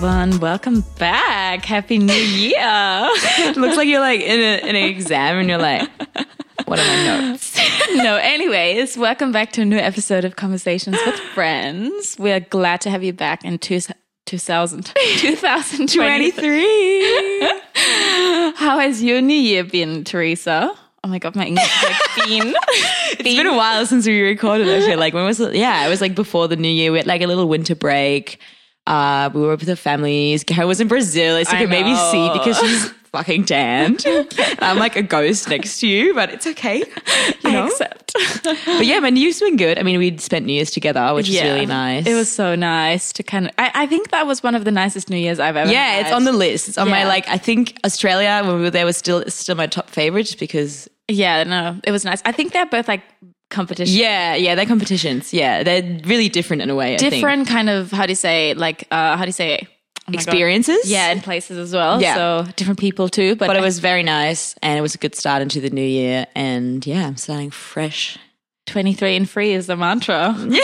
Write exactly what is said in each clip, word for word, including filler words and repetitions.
everyone. Welcome back. Happy New Year. It looks like you're like in, a, in an exam and you're like, what are my notes? No, anyways, welcome back to a new episode of Conversations with Friends. We're glad to have you back in two, two thousand, twenty twenty-three. How has your New Year been, Teresa? Oh my God, my English is like been. It's been a while since we recorded actually. Like when was it? Yeah, it was like before the New Year. We had like a little winter break. Uh, we were with the families. Karen was in Brazil, as you can maybe see because she's fucking tanned. I'm like a ghost next to you, but it's okay. You know? I accept. But yeah, my New Year's been good. I mean, we'd spent New Year's together, which yeah, is really nice. It was so nice to kind of, I, I think that was one of the nicest New Year's I've ever yeah, had. Yeah, it's on the list. It's on yeah. my, like, I think Australia, when we were there, was still, still my top favorite just because. Yeah, no, it was nice. I think they're both like competitions. Yeah, yeah, they're competitions. Yeah, they're really different in a way, I different think. kind of, how do you say, like, uh, how do you say, oh experiences? God. Yeah, and places as well. Yeah. So different people too. But, but it was very nice and it was a good start into the new year. And yeah, I'm starting fresh. twenty-three and free is the mantra. Yeah.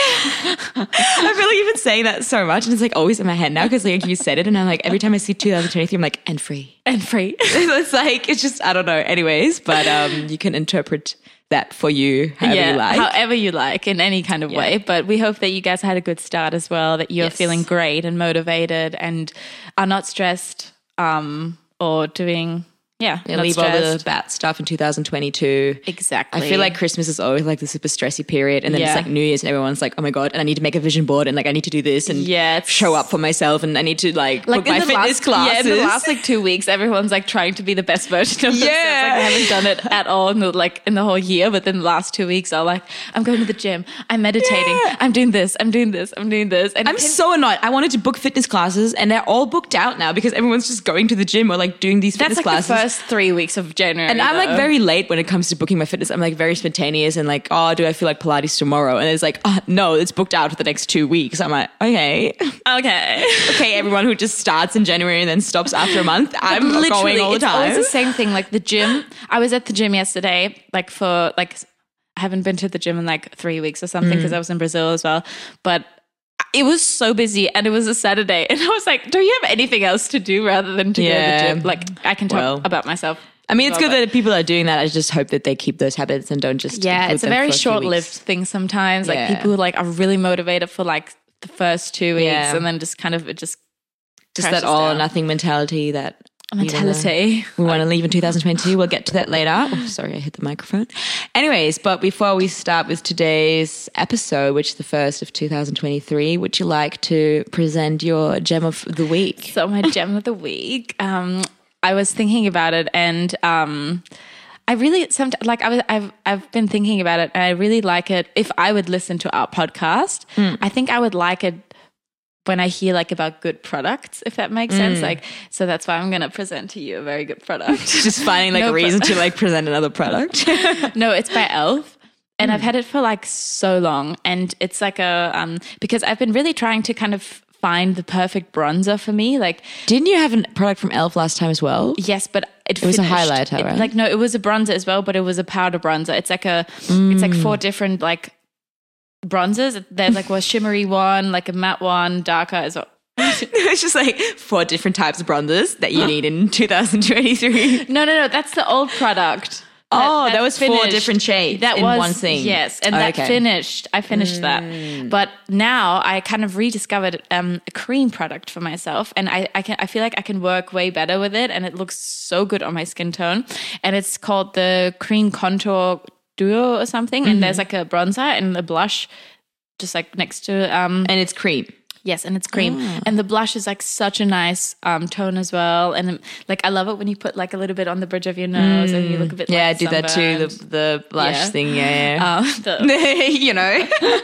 I feel like you've been saying that so much and it's like always in my head now because like you said it and I'm like, every time I see two thousand twenty-three, I'm like, and free. And free. It's like, it's just, I don't know. Anyways, but um, you can interpret that for you however yeah, you like. however you like in any kind of yeah. way. But we hope that you guys had a good start as well, that you're yes. feeling great and motivated and are not stressed um, or doing... Yeah, yeah leave stressed. all the bad stuff in two thousand twenty-two. Exactly. I feel like Christmas is always like the super stressy period and then yeah. it's like New Year's and everyone's like, oh my God, and I need to make a vision board and like I need to do this and yeah, show up for myself and I need to like, like book my fitness last, classes. Yeah, in the last like two weeks, everyone's like trying to be the best version of themselves. Yeah. Like they haven't done it at all in the, like in the whole year, but then the last two weeks are like, I'm going to the gym, I'm meditating, yeah. I'm doing this, I'm doing this, I'm doing this. And I'm can- so annoyed. I wanted to book fitness classes and they're all booked out now because everyone's just going to the gym or like doing these fitness That's like classes. the first three weeks of January. And I'm though. like very late when it comes to booking my fitness. I'm like very spontaneous and like, oh, do I feel like Pilates tomorrow? And it's like, oh, no, it's booked out for the next two weeks. I'm like, okay. Okay. Okay, everyone who just starts in January and then stops after a month. I'm literally going all the time. It's always the same thing. Like the gym. I was at the gym yesterday, like for like, I haven't been to the gym in like three weeks or something because mm. I was in Brazil as well. But it was so busy and it was a Saturday. And I was like, do you have anything else to do rather than to yeah. go to the gym? Like I can talk well. about myself. I mean, it's good that people are doing that. I just hope that they keep those habits and don't just yeah. It's a very a short-lived thing sometimes. Like yeah. people who like are really motivated for like the first two weeks yeah. and then just kind of it just just that all or nothing mentality that mentality we want to leave in two thousand twenty-two. We'll get to that later. Oh, sorry, I hit the microphone. Anyways, but before we start with today's episode, which is the first of two thousand twenty-three, would you like to present your gem of the week? So my gem of the week. Um, I was thinking about it and um, I really sometimes like I was I've I've been thinking about it and I really like it if I would listen to our podcast. Mm. I think I would like it when I hear like about good products, if that makes mm. sense. Like so that's why I'm gonna present to you a very good product. Just finding like no a reason pro- to like present another product. No, it's by Elf. And mm. I've had it for like so long and it's like a um because I've been really trying to kind of find the perfect bronzer for me. Like, didn't you have a product from Elf last time as well? Yes, but it, it was finished. a highlighter, it, right? Like, no, it was a bronzer as well, but it was a powder bronzer. It's like a, mm. it's like four different like bronzers. There's like a shimmery one, like a matte one, darker as well. It's just like four different types of bronzers that you need in two thousand twenty-three. No, no, no, that's the old product. That, oh, that was finished. Four different shades that in was, one thing. Yes, and oh, that okay. finished. I finished mm. that. But now I kind of rediscovered um, a cream product for myself, and I, I can I feel like I can work way better with it, and it looks so good on my skin tone. And it's called the Cream Contour Duo or something, mm-hmm. and there's like a bronzer and a blush just like next to um, and it's cream. Yes, and it's cream. Oh. And the blush is like such a nice um, tone as well. And um, like I love it when you put like a little bit on the bridge of your nose mm. and you look a bit yeah, like I do that too, the, the blush yeah. thing, yeah. yeah. Um, the, you know.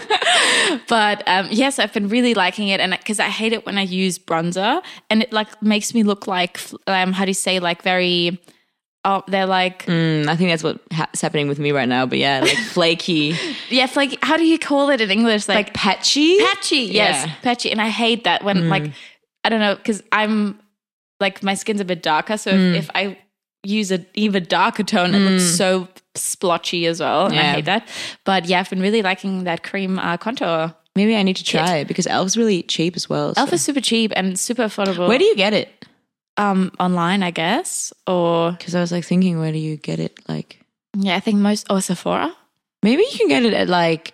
But um, yes, I've been really liking it. And because I hate it when I use bronzer and it like makes me look like, um, how do you say, like very... Oh, they're like... Mm, I think that's what's ha- happening with me right now. But yeah, like flaky. Yeah, flaky. How do you call it in English? Like, like patchy? Patchy, yes. Yeah. Patchy. And I hate that when mm. like, I don't know, because I'm like, my skin's a bit darker. So mm. if, if I use an even darker tone, it mm. looks so splotchy as well. And yeah. I hate that. But yeah, I've been really liking that cream uh, contour Maybe I need to try it because Elf's really cheap as well. Elf so. is super cheap and super affordable. Where do you get it? Um, online, I guess, or Because I was like thinking, where do you get it? Like, yeah, I think most or Sephora. maybe you can get it at like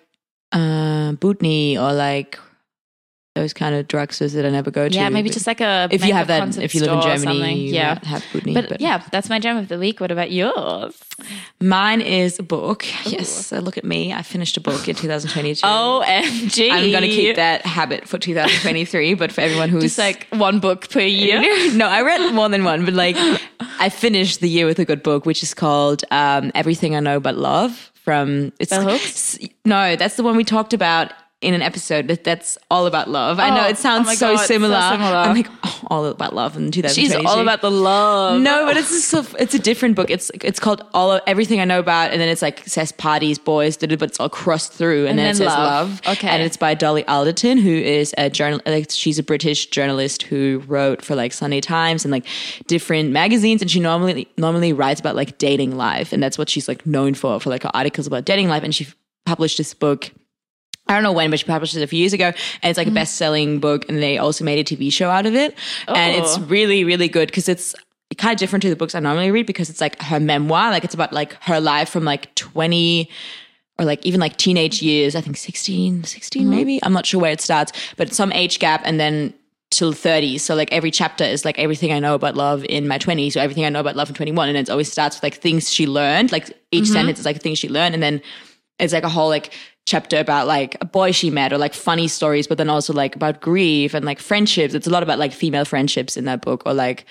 uh, Bootney or like those kind of drugstores that I never go to. Yeah, maybe But just like a if you have makeup that, concept if you live in store or Germany, something. you yeah. might have Bootney. But, yeah, that's my gem of the week. What about yours? Mine is a book. Yes, so look at me. I finished a book in two thousand twenty-two. O M G. I'm going to keep that habit for two thousand twenty-three, but for everyone who's... Just like one book per year. No, I read more than one, but like I finished the year with a good book, which is called um, Everything I Know But Love from... It's, Bell Hooks? No, that's the one we talked about in an episode that that's all about love. I know Oh, it sounds oh my so, God, so similar. similar. I'm like, oh, all about love in two thousand twenty-two. She's all about the love. No, but it's a, it's a different book. It's it's called all of, Everything I Know About, and then it's like says parties, boys, but it's all crossed through, and, And then, then it says love. love. Okay. And it's by Dolly Alderton, who is a journal. Like she's a British journalist who wrote for like Sunday Times and like different magazines, and she normally normally writes about like dating life, and that's what she's like known for for like her articles about dating life. And she published this book. I don't know when, but she published it a few years ago, and it's like a best-selling book, and they also made a T V show out of it. And it's Oh. really, really good because it's kind of different to the books I normally read because it's like her memoir, like it's about like her life from like twenty or like even like teenage years, I think sixteen, sixteen maybe. I'm not sure where it starts, but it's some age gap and then till thirty. So like every chapter is like everything I know about love in my twenties or everything I know about love in twenty-one. And it always starts with like things she learned, like each sentence is like a thing she learned. And then it's like a whole like chapter about like a boy she met or like funny stories, but then also like about grief and like friendships. It's a lot about like female friendships in that book, or like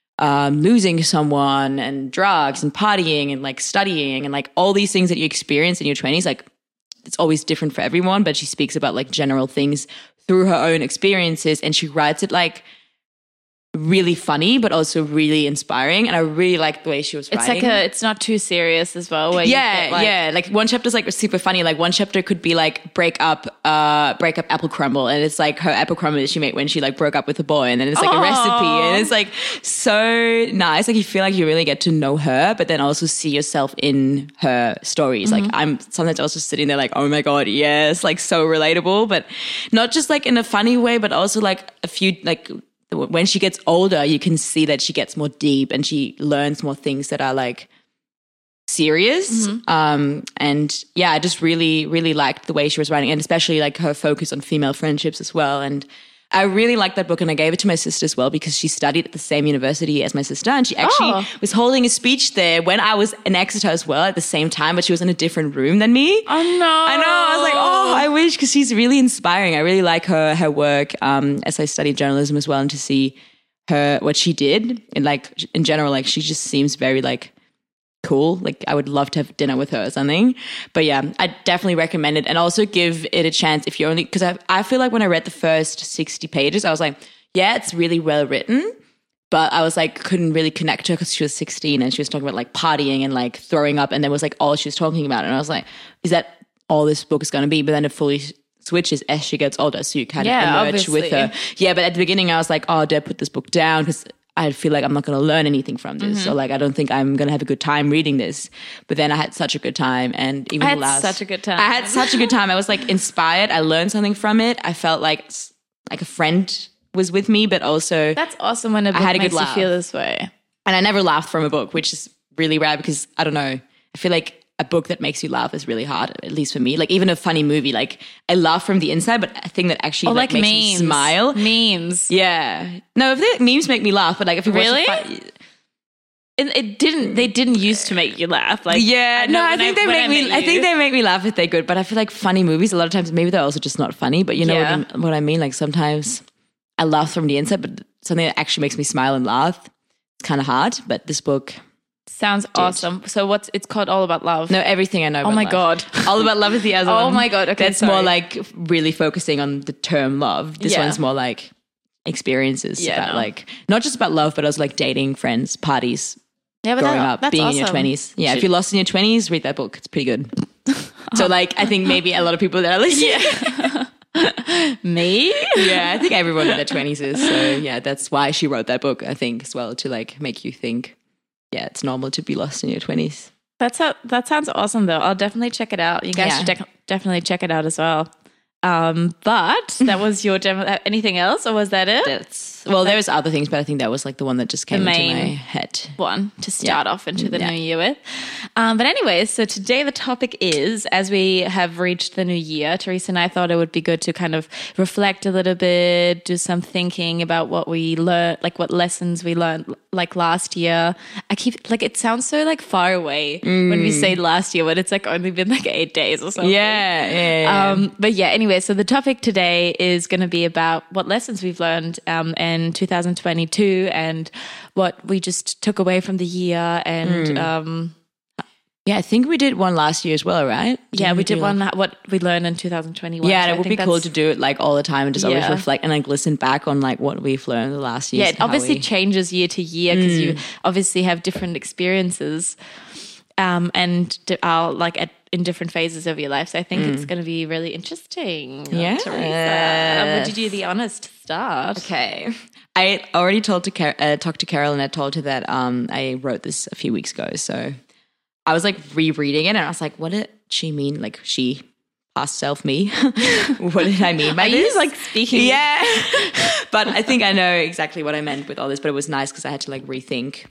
um, losing someone and drugs and partying and like studying and like all these things that you experience in your twenties. Like it's always different for everyone, but she speaks about like general things through her own experiences, and she writes it like really funny but also really inspiring, and I really like the way she was It's writing. like a, it's not too serious as well. Where you Yeah, get like, yeah. Like one chapter's like super funny. Like one chapter could be like break up, uh, break up apple crumble, and it's like her apple crumble that she made when she like broke up with a boy, and then it's like a Aww. recipe, and it's like so nice. Like you feel like you really get to know her, but then also see yourself in her stories. Mm-hmm. Like I'm sometimes also sitting there like, oh my god, yes, like so relatable, but not just like in a funny way, but also like a few like. When she gets older, you can see that she gets more deep and she learns more things that are like serious. Mm-hmm. Um, and yeah, I just really, really liked the way she was writing, and especially like her focus on female friendships as well. And I really liked that book, and I gave it to my sister as well because she studied at the same university as my sister, and she actually Oh. was holding a speech there when I was in Exeter as well at the same time, but she was in a different room than me. Oh no! I know. I was like, oh, I wish, because she's really inspiring. I really like her her work. Um, as I studied journalism as well, and to see her what she did, and like in general, like she just seems very like cool. Like I would love to have dinner with her or something. But yeah, I definitely recommend it, and also give it a chance if you're only, because I I feel like when I read the first sixty pages, I was like, yeah, it's really well written. But I was like, couldn't really connect to her because she was sixteen and she was talking about like partying and like throwing up, and that was like all she was talking about. And I was like, is that all this book is going to be? But then it fully switches as she gets older, so you kind of Yeah, emerge with obviously. her. Yeah, but at the beginning I was like, oh, do I put this book down? Because I feel like I'm not going to learn anything from this. Mm-hmm. So like, I don't think I'm going to have a good time reading this. But then I had such a good time. And even I had the last, such a good time. I had such a good time. I was like inspired. I learned something from it. I felt like, like a friend was with me, but also, That's awesome when a book had a good makes you laugh. feel this way. and I never laughed from a book, which is really rare because I don't know. I feel like a book that makes you laugh is really hard, at least for me. Like even a funny movie, like I laugh from the inside, but a thing that actually Or like, like, makes me memes. smile. Memes. Yeah. No, if the memes make me laugh, but like if you Really? watch a fi- It, it didn't. They didn't used to make you laugh. Like yeah, know no, I when think they when make me. met I you- think they make me laugh if they're good. But I feel like funny movies a lot of times maybe they're also just not funny. But you know Yeah. what, I, what I mean? Like sometimes I laugh from the inside, but something that actually makes me smile and laugh, it's kind of hard. But this book, sounds awesome. So what's it's called? All About Love. no, everything I know. Oh about my love. God. All About Love is the other Oh one. my God, okay, that's sorry. more like really focusing on the term love. This Yeah. one's more like experiences Yeah, about no. like not just about love, but also like dating, friends, parties, yeah, but growing that, up, that's being awesome. in your twenties. Yeah, if Should- you're lost in your twenties, read that book. It's pretty good. So like, I think maybe a lot of people that are listening. Me? Yeah, I think everyone in their twenties is. So yeah, that's why she wrote that book, I think, as well, to like make you think, yeah, it's normal to be lost in your twenties. That's how, that sounds awesome though. I'll definitely check it out. You guys Yeah. should dec- definitely check it out as well. Um, but that was your demo. Anything else, or was that it? That's, well, there was other things, but I think that was like the one that just came The into main my head. One to start Yeah. off into the Yeah. new year with. Um, but anyway, so today the topic is, as we have reached the new year, Teresa and I thought it would be good to kind of reflect a little bit, do some thinking about what we learned, like what lessons we learned like last year. I keep, like, it sounds so like far away when we say last year, but it's like only been like eight days or something. Yeah, yeah, yeah. Um, but yeah, anyway, so the topic today is going to be about what lessons we've learned um, in two thousand twenty-two and what we just took away from the year. And um, yeah, I think we did one last year as well, right? yeah, Didn't we did do one, what we learned in two thousand twenty-one. Yeah, So and I it would think be cool that's- to do it like all the time and just always Yeah. reflect and like listen back on like what we've learned the last year. Yeah, it obviously changes year to year because you Mm. obviously have different experiences um, and di- are like at in different phases of your life. So I think it's going to be really interesting. Yeah. Teresa, would you do the honest start? Okay. I already told to Car- uh, talked to Carol and I told her that um, I wrote this a few weeks ago. So I was like rereading it and I was like, what did she mean? Like she, past self me. What did I mean by Are this? you like speaking? Yeah. But I think I know exactly what I meant with all this, but it was nice because I had to like rethink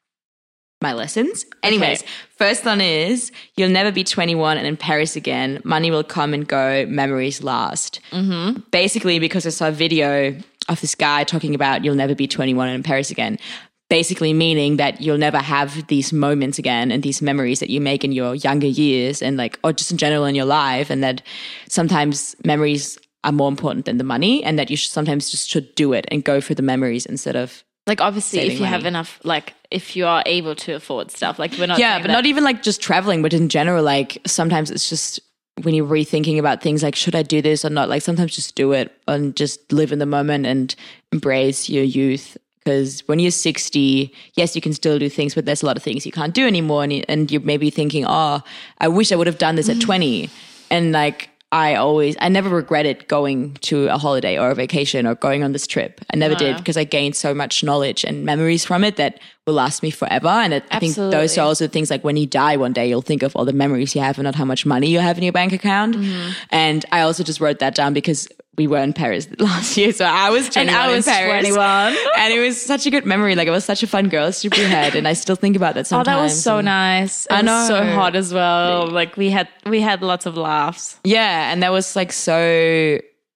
my lessons. Anyways, first one is you'll never be twenty-one and in Paris again. Money will come and go. Memories last. Mm-hmm. Basically, because I saw a video of this guy talking about you'll never be twenty-one and in Paris again. Basically meaning that you'll never have these moments again and these memories that you make in your younger years and like, or just in general in your life. And that sometimes memories are more important than the money and that you should sometimes just should do it and go for the memories instead of Like obviously saving if you have money. enough, like if you are able to afford stuff, like we're not yeah, saying but that- not even like just traveling, but in general, like sometimes it's just when you're rethinking about things like, should I do this or not? Like sometimes just do it and just live in the moment and embrace your youth. Because when you're sixty, yes, you can still do things, but there's a lot of things you can't do anymore. And, you, and you're maybe thinking, oh, I wish I would have done this at twenty. And like, I always, I never regretted going to a holiday or a vacation or going on this trip. I never did because I gained so much knowledge and memories from it that will last me forever. And it, I think those Absolutely. are also things like when you die one day, you'll think of all the memories you have and not how much money you have in your bank account. Mm-hmm. And I also just wrote that down because we were in Paris last year. So I was And twenty-one I was in Paris. twenty-one. And it was such a good memory. Like I was such a fun girl, super head. And I still think about that Oh, sometimes. that was so And- nice. It I was know. so hot as well. Like we had we had lots of laughs. Yeah, and that was like so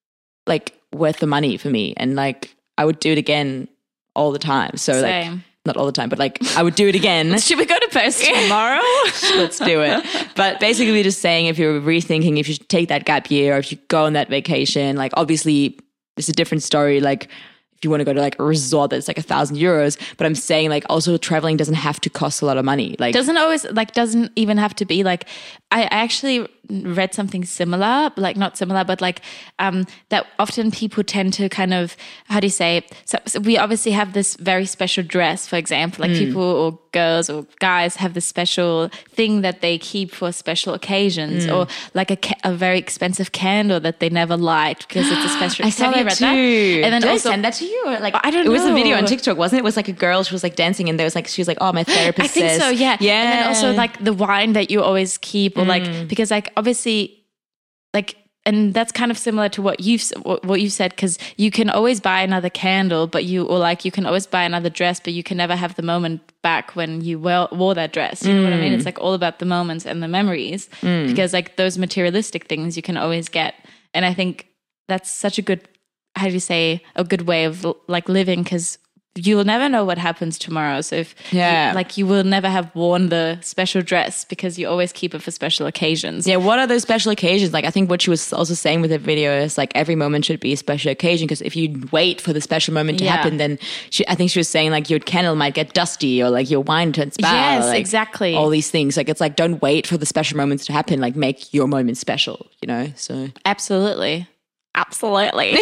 like worth the money for me. And like I would do it again all the time. So Same. like not all the time, but like I would do it again. Should we go to Paris tomorrow? Let's do it. But basically just saying if you're rethinking if you should take that gap year or if you go on that vacation, like obviously it's a different story. Like if you want to go to like a resort that's like a thousand euros, but I'm saying like also traveling doesn't have to cost a lot of money. Like Doesn't always like doesn't even have to be like I I actually read something similar, like not similar, but like um that often people tend to kind of how do you say it? So, so we obviously have this very special dress, for example, like people or girls or guys have this special thing that they keep for special occasions, or like a, ca- a very expensive candle that they never light because it's a special. I saw Have you that read too. And then Did also I send that to you? Or like I don't It was a video know. on TikTok, wasn't it? It was like a girl. She was like dancing, and there was like she was like, "Oh, my therapist I think says." so, yeah. yeah. And then also like the wine that you always keep, or Mm. like because like obviously, like, and that's kind of similar to what you've what what you said, because you can always buy another candle, but you or like you can always buy another dress, but you can never have the moment back when you well, wore that dress. You know what I mean? It's like all about the moments and the memories, because like those materialistic things you can always get, and I think that's such a good, how do you say, a good way of like living, because you'll never know what happens tomorrow. So if Yeah. you, like you will never have worn the special dress because you always keep it for special occasions. Yeah, what are those special occasions? Like, I think what she was also saying with the video is like every moment should be a special occasion, because if you wait for the special moment to Yeah. happen, then she, I think she was saying like your candle might get dusty or like your wine turns bad. Yes, or, like, exactly. All these things. Like, it's like, don't wait for the special moments to happen. Like, make your moment special, you know? So, Absolutely. Absolutely.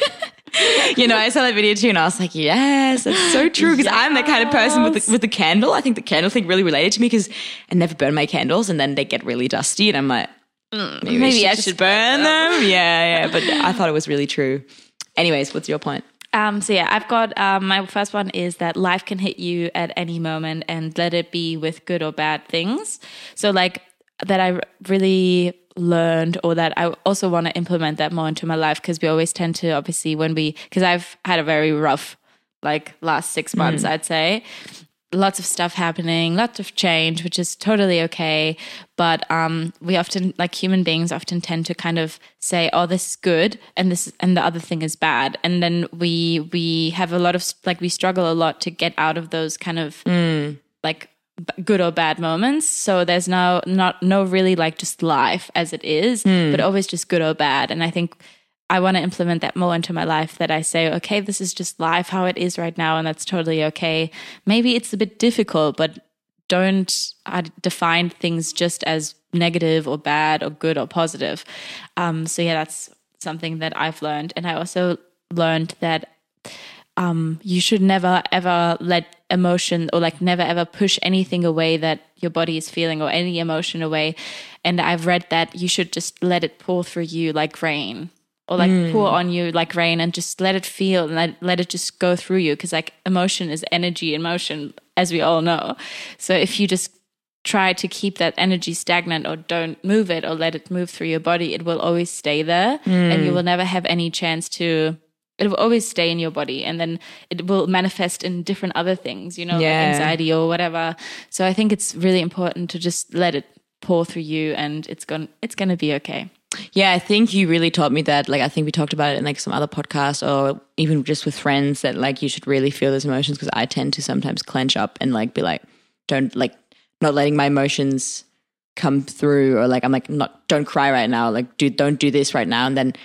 you know, I saw that video too and I was like, yes, that's so true. Because I'm that kind of person with the, with the candle. I think the candle thing really related to me because I never burn my candles and then they get really dusty and I'm like, maybe, maybe I just should burn them. Yeah, yeah. But I thought it was really true. Anyways, what's your point? Um, so yeah, I've got um, my first one is that life can hit you at any moment, and let it be with good or bad things. So like that I really learned, or that I also want to implement that more into my life, because we always tend to, obviously, when we, because I've had a very rough, like last six months, mm. I'd say. Lots of stuff happening, lots of change, which is totally okay. But um, we often, like human beings, often tend to kind of say, "Oh, this is good," and this and the other thing is bad. And then we we have a lot of like we struggle a lot to get out of those kind of mm. like good or bad moments. So there's no not no really like just life as it is, mm. but always just good or bad. And I think I want to implement that more into my life, that I say, okay, this is just life, how it is right now, and that's totally okay. Maybe it's a bit difficult, but don't uh, define things just as negative or bad or good or positive. Um, so yeah, that's something that I've learned. And I also learned that um, you should never, ever let emotion, or like never, ever push anything away that your body is feeling, or any emotion away. And I've read that you should just let it pour through you like rain. Or like mm. pour on you like rain, and just let it feel, and let, let it just go through you. Because like emotion is energy in motion, as we all know. So if you just try to keep that energy stagnant, or don't move it, or let it move through your body, it will always stay there, mm. and you will never have any chance to. It will always stay in your body, and then it will manifest in different other things, you know, yeah. like anxiety or whatever. So I think it's really important to just let it pour through you, and it's going it's going to be okay. Yeah, I think you really taught me that. Like, I think we talked about it in like some other podcast, or even just with friends, that like you should really feel those emotions, because I tend to sometimes clench up and like be like, don't like not letting my emotions come through, or like I'm like, not don't cry right now, like do don't do this right now, and then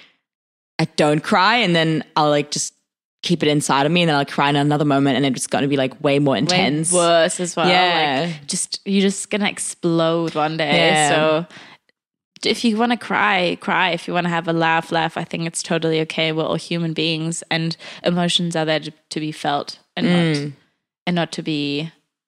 I don't cry, and then I'll like just keep it inside of me, and then I'll cry in another moment, and it's going to be like way more intense, way worse as well. Yeah, like just you're just gonna explode one day. Yeah. So if you want to cry, cry. If you want to have a laugh, laugh. I think it's totally okay. We're all human beings, and emotions are there to, to be felt, and mm. not and not to be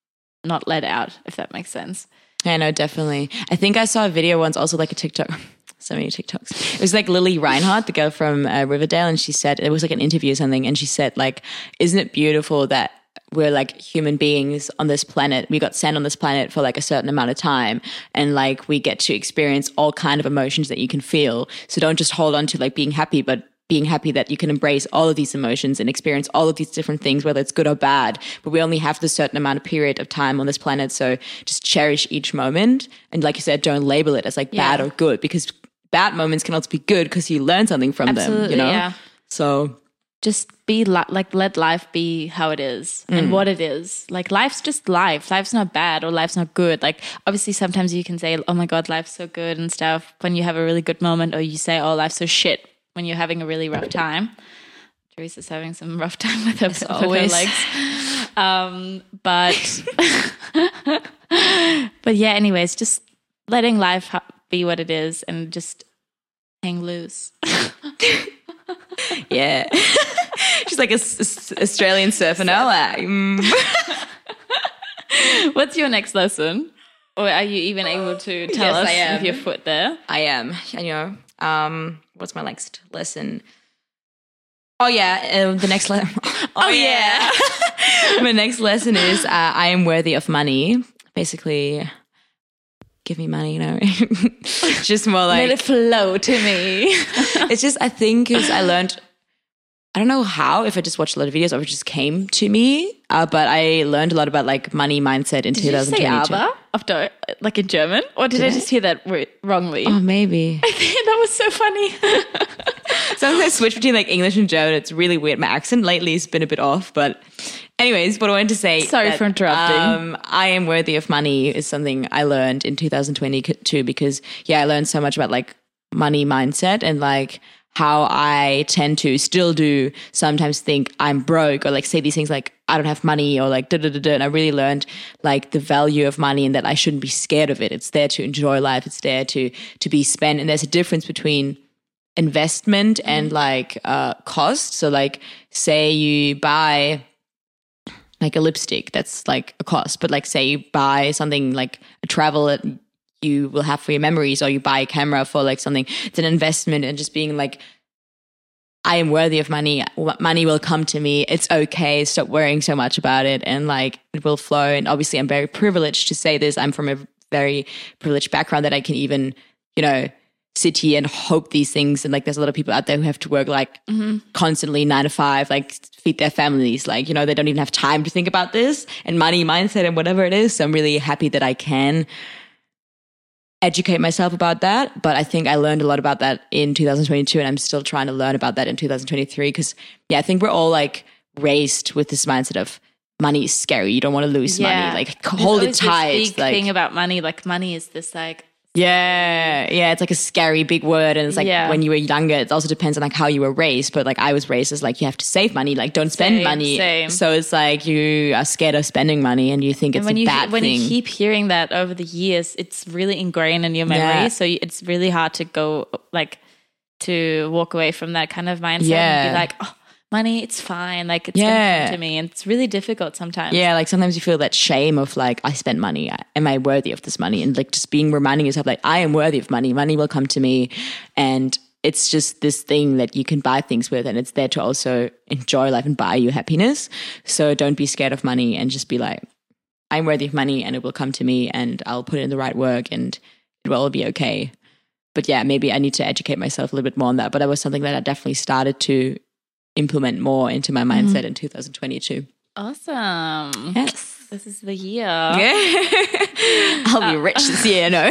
not let out, if that makes sense. Yeah, no, definitely. I think I saw a video once, also like a TikTok. So many TikToks. It was like Lily Reinhardt, the girl from uh, Riverdale, and she said, it was like an interview or something, and she said like, isn't it beautiful that we're like human beings on this planet. We got sent on this planet for like a certain amount of time, and like we get to experience all kind of emotions that you can feel. So don't just hold on to like being happy, but being happy that you can embrace all of these emotions and experience all of these different things, whether it's good or bad. But we only have this certain amount of period of time on this planet. So just cherish each moment. And like you said, don't label it as like yeah. bad or good, because bad moments can also be good because you learn something from Absolutely, them, you know? Yeah. So just be li- like, let life be how it is mm. and what it is. Like, life's just life. Life's not bad or life's not good. Like, obviously sometimes you can say, oh my God, life's so good and stuff when you have a really good moment, or you say, oh, life's so shit when you're having a really rough time. Teresa's having some rough time with her, with her legs. Um, but, but yeah, anyways, just letting life ha- be what it is, and just hang loose. Yeah. She's like a, a Australian surfer now. Like, mm. What's your next lesson? Or are you even able to tell yes, us I am. with your foot there? I am. You know, um, what's my next lesson? Oh, yeah. Uh, the next lesson. oh, oh, yeah. yeah. My next lesson is uh, I am worthy of money. Basically, give me money, you know. It's just more like, let it flow to me. It's just, I think, because I learned, I don't know how, if I just watched a lot of videos or if it just came to me, uh, but I learned a lot about like money mindset in did twenty twenty-two. Did you say aber? After, like in German? Or did, did I, I just hear that w- wrongly? Oh, maybe. I think that was so funny. Sometimes I switch between like English and German. It's really weird. My accent lately has been a bit off, but anyways, what I wanted to say. Sorry that, for interrupting. Um, I am worthy of money is something I learned in two thousand twenty-two, because yeah, I learned so much about like money mindset, and like how I tend to still do sometimes think I'm broke, or like say these things like I don't have money, or like da da da da. And I really learned like the value of money, and that I shouldn't be scared of it. It's there to enjoy life. It's there to to be spent. And there's a difference between investment and like uh, cost. So like say you buy like a lipstick, that's like a cost. But like say you buy something like a travel that you will have for your memories, or you buy a camera for like something, it's an investment. And just being like, I am worthy of money. Money will come to me. It's okay. Stop worrying so much about it, and like it will flow. And obviously I'm very privileged to say this. I'm from a very privileged background that I can even, you know, sit here and hope these things. And like, there's a lot of people out there who have to work like mm-hmm. constantly nine to five, like feed their families. Like, you know, they don't even have time to think about this and money mindset and whatever it is. So I'm really happy that I can educate myself about that. But I think I learned a lot about that in two thousand twenty-two, and I'm still trying to learn about that in two thousand twenty-three. Cause yeah, I think we're all like raised with this mindset of money is scary. You don't want to lose yeah. money. Like hold it tight. This big like, thing about money, like money is this like, Yeah, yeah, it's like a scary big word, and it's like yeah. when you were younger, it also depends on like how you were raised. But like I was raised as like you have to save money, like don't spend same, money. Same. So it's like you are scared of spending money, and you think it's and when a you, bad when thing. When you keep hearing that over the years, it's really ingrained in your memory. Yeah. So it's really hard to go like to walk away from that kind of mindset Yeah. and be like, oh, money, it's fine. Like it's Yeah. going to come to me, and it's really difficult sometimes. Yeah, like sometimes you feel that shame of like, I spent money. Am I worthy of this money? And like just being reminding yourself like, I am worthy of money. Money will come to me. And it's just this thing that you can buy things with, and it's there to also enjoy life and buy you happiness. So don't be scared of money, and just be like, I'm worthy of money and it will come to me, and I'll put in the right work and it will all be okay. But yeah, maybe I need to educate myself a little bit more on that. But that was something that I definitely started to implement more into my mindset mm. in two thousand twenty-two. Awesome. Yes. This is the year. Yeah. I'll be rich this year, no.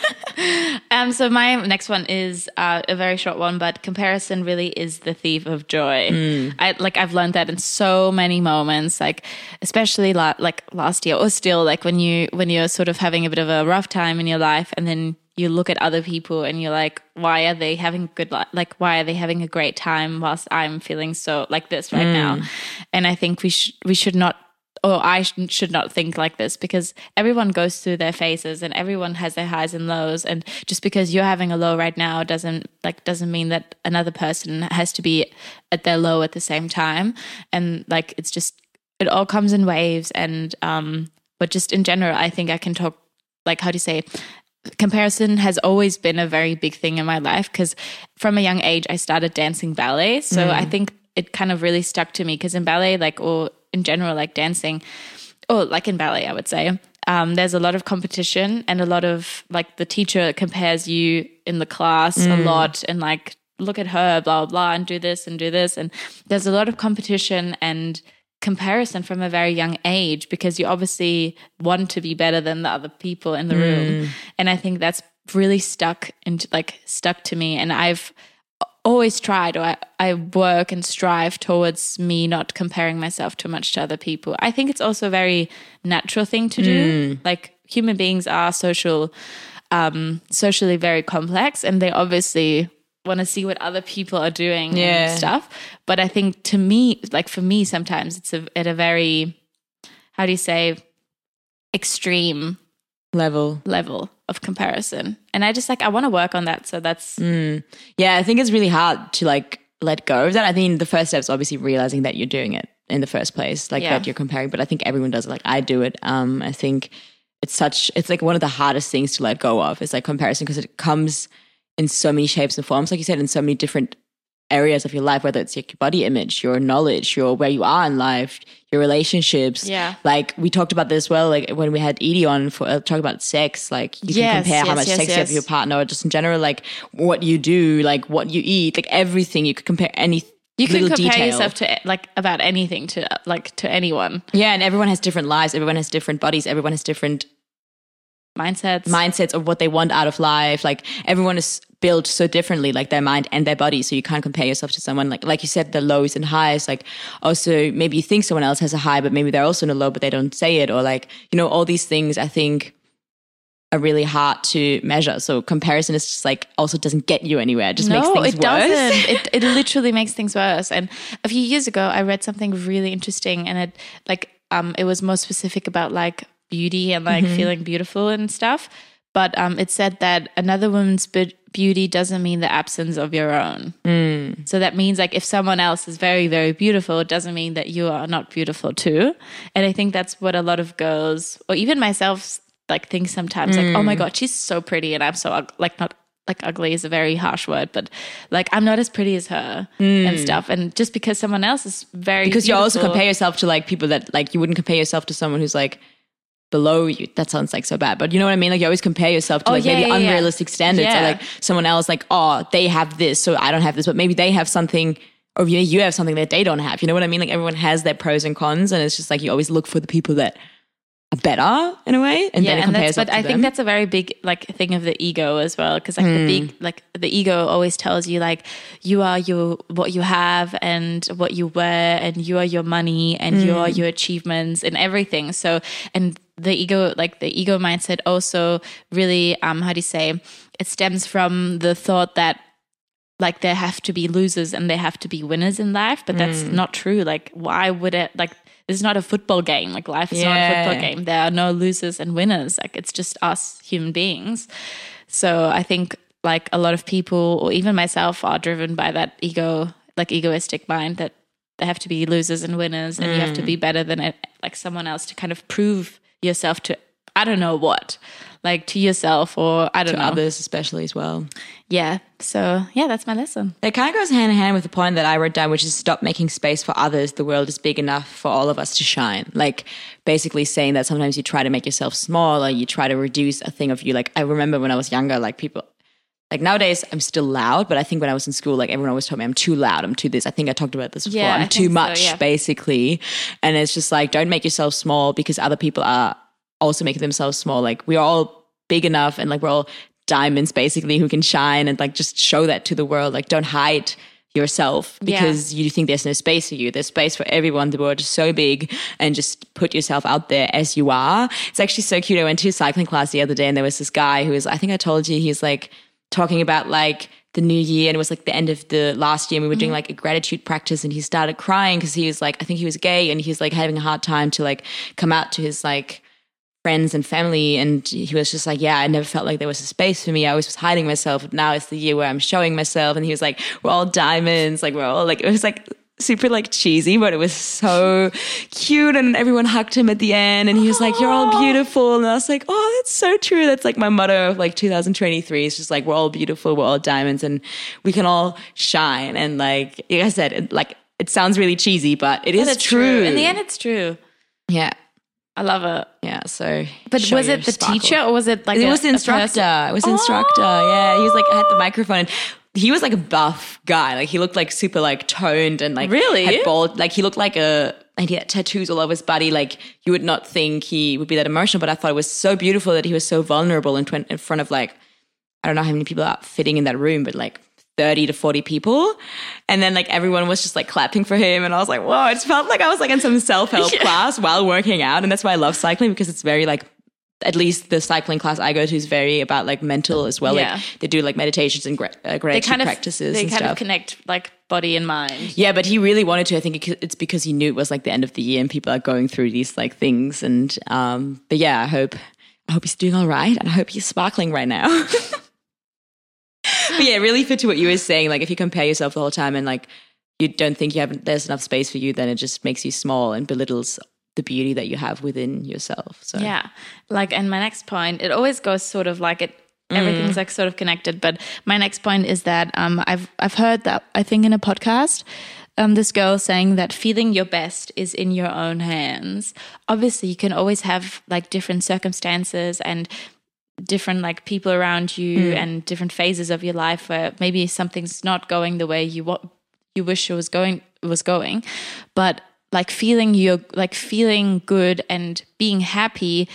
um, so my next one is uh, a very short one, but comparison really is the thief of joy. Mm. I like I've learned that in so many moments, like especially la- like last year, or still like when you when you're sort of having a bit of a rough time in your life, and then you look at other people and you're like, why are they having good life? Like, why are they having a great time whilst I'm feeling so like this right mm. now? And I think we should we should not, or I sh- should not think like this, because everyone goes through their phases and everyone has their highs and lows. And just because you're having a low right now doesn't like doesn't mean that another person has to be at their low at the same time. And like it's just it all comes in waves. And um, but just in general, I think I can talk like how do you say. Comparison has always been a very big thing in my life, because from a young age I started dancing ballet. So mm. I think it kind of really stuck to me, because in ballet, like, or in general, like dancing, or like in ballet, I would say, um, there's a lot of competition, and a lot of like the teacher compares you in the class mm. a lot, and like, look at her, blah, blah, blah, and do this and do this. And there's a lot of competition and comparison from a very young age, because you obviously want to be better than the other people in the mm. room. And I think that's really stuck into like stuck to me. And I've always tried, or I, I work and strive towards me not comparing myself too much to other people. I think it's also a very natural thing to do. Mm. Like human beings are social, um, socially very complex, and they obviously want to see what other people are doing yeah. and stuff. But I think to me, like for me, sometimes it's a, at a very, how do you say, extreme level level of comparison. And I just like, I want to work on that. So that's. Mm. Yeah, I think it's really hard to like let go of that. I think the first step is obviously realizing that you're doing it in the first place, like yeah. that you're comparing. But I think everyone does it. Like I do it. Um, I think it's such, it's like one of the hardest things to let go of is like comparison, because it comes in so many shapes and forms, like you said, in so many different areas of your life, whether it's your body image, your knowledge, your where you are in life, your relationships. Yeah. Like we talked about this as well, like when we had Edie on for uh, talk about sex, like you yes, can compare yes, how much yes, sex yes. you have with your partner, or just in general, like what you do, like what you eat, like everything. You could compare any You can little compare detail. yourself to like about anything to like to anyone. Yeah, and everyone has different lives, everyone has different bodies, everyone has different mindsets mindsets of what they want out of life. Like everyone is built so differently, like their mind and their body, so you can't compare yourself to someone. Like like you said, the lows and highs, like also maybe you think someone else has a high, but maybe they're also in a low, but they don't say it, or like, you know, all these things I think are really hard to measure. So comparison is just like also doesn't get you anywhere. It just no, makes things it worse. Doesn't. It it literally makes things worse. And a few years ago I read something really interesting, and it like um it was more specific about like beauty and like mm-hmm. feeling beautiful and stuff. But um, it said that another woman's be- beauty doesn't mean the absence of your own. Mm. So that means like if someone else is very, very beautiful, it doesn't mean that you are not beautiful too. And I think that's what a lot of girls, or even myself, like think sometimes mm. like, oh my God, she's so pretty and I'm so ug- like not like ugly is a very harsh word, but like I'm not as pretty as her mm. and stuff. And just because someone else is very because beautiful, you also compare yourself to like people that like you wouldn't compare yourself to someone who's like below you. That sounds like so bad, but you know what I mean? Like you always compare yourself to Oh, like yeah, maybe yeah, yeah. unrealistic standards Yeah. or like someone else like, oh, they have this, so I don't have this, but maybe they have something or you you have something that they don't have. You know what I mean? Like everyone has their pros and cons, and it's just like you always look for the people that are better in a way, and yeah, then it and compares that's, up but to I them. think that's a very big like thing of the ego as well, because like the big like the ego always tells you like you are your what you have and what you wear, and you are your money, and you are your achievements and everything. So and the ego like the ego mindset also really um how do you say it stems from the thought that like there have to be losers and there have to be winners in life, but that's not true. Like why would it like this is not a football game. Like life is not a Yeah. football game. There are no losers and winners. Like it's just us human beings. So I think like a lot of people or even myself are driven by that ego, like egoistic mind that there have to be losers and winners and you have to be better than it, like someone else to kind of prove yourself to, I don't know what, like to yourself or I don't to know. others especially as well. Yeah. So yeah, that's my lesson. It kind of goes hand in hand with the point that I wrote down, which is stop making space for others. The world is big enough for all of us to shine. Like basically saying that sometimes you try to make yourself small or you try to reduce a thing of you. Like I remember when I was younger, like people, like nowadays I'm still loud, but I think when I was in school, like everyone always told me I'm too loud, I'm too this. I think I talked about this before. Yeah, I I'm too think so, much yeah. basically. And it's just like, don't make yourself small because other people are also making themselves small. Like we are all big enough and like we're all diamonds basically who can shine and like just show that to the world. Like don't hide yourself because yeah. you think there's no space for you. There's space for everyone. The world is so big, and just put yourself out there as you are. It's actually so cute. I went to a cycling class the other day and there was this guy who was, I think I told you, he's like talking about like the new year, and it was like the end of the last year and we were mm-hmm. doing like a gratitude practice, and he started crying because he was like, I think he was gay and he was like having a hard time to like come out to his like friends and family, and he was just like, yeah, I never felt like there was a space for me. I always was hiding myself, but now it's the year where I'm showing myself. And he was like, we're all diamonds, like we're all like, it was like super like cheesy, but it was so cute, and everyone hugged him at the end and he was like, you're all beautiful. And I was like, oh, that's so true. That's like my motto of like two thousand twenty-three. It's just like, we're all beautiful, we're all diamonds, and we can all shine. And like, like I said, it, like it sounds really cheesy, but it is but it's true. true. In the end, it's true. Yeah. I love it. Yeah, so but show was your it the sparkle. teacher or was it like it a, was the a instructor? person? It was the instructor. Yeah, he was like had the microphone. And he was like a buff guy. Like he looked like super like toned and like Really? had bald. Like he looked like a and he had tattoos all over his body. Like you would not think he would be that emotional, but I thought it was so beautiful that he was so vulnerable in, tw- in front of like I don't know how many people are fitting in that room, but like thirty to forty people. And then like everyone was just like clapping for him. And I was like, whoa, it just felt like I was like in some self-help Yeah. class while working out. And that's why I love cycling, because it's very like, at least the cycling class I go to is very about like mental as well. Yeah. Like they do like meditations and gra- uh, gratitude They kind of practices They and kind stuff. of connect like body and mind. Yeah, but he really wanted to. I think it- it's because he knew it was like the end of the year and people are going through these like things. And um, but yeah, I hope I hope he's doing all right, and I hope he's sparkling right now. But yeah, really fit to what you were saying. Like if you compare yourself the whole time and like you don't think you have there's enough space for you, then it just makes you small and belittles the beauty that you have within yourself. So Yeah. Like, and my next point, it always goes sort of like it, everything's like sort of connected. But my next point is that um, I've, I've heard that, I think in a podcast, um, this girl saying that feeling your best is in your own hands. Obviously you can always have like different circumstances and different like people around you and different phases of your life where maybe something's not going the way you want, you wish it was going, was going, but like feeling your like feeling good and being happy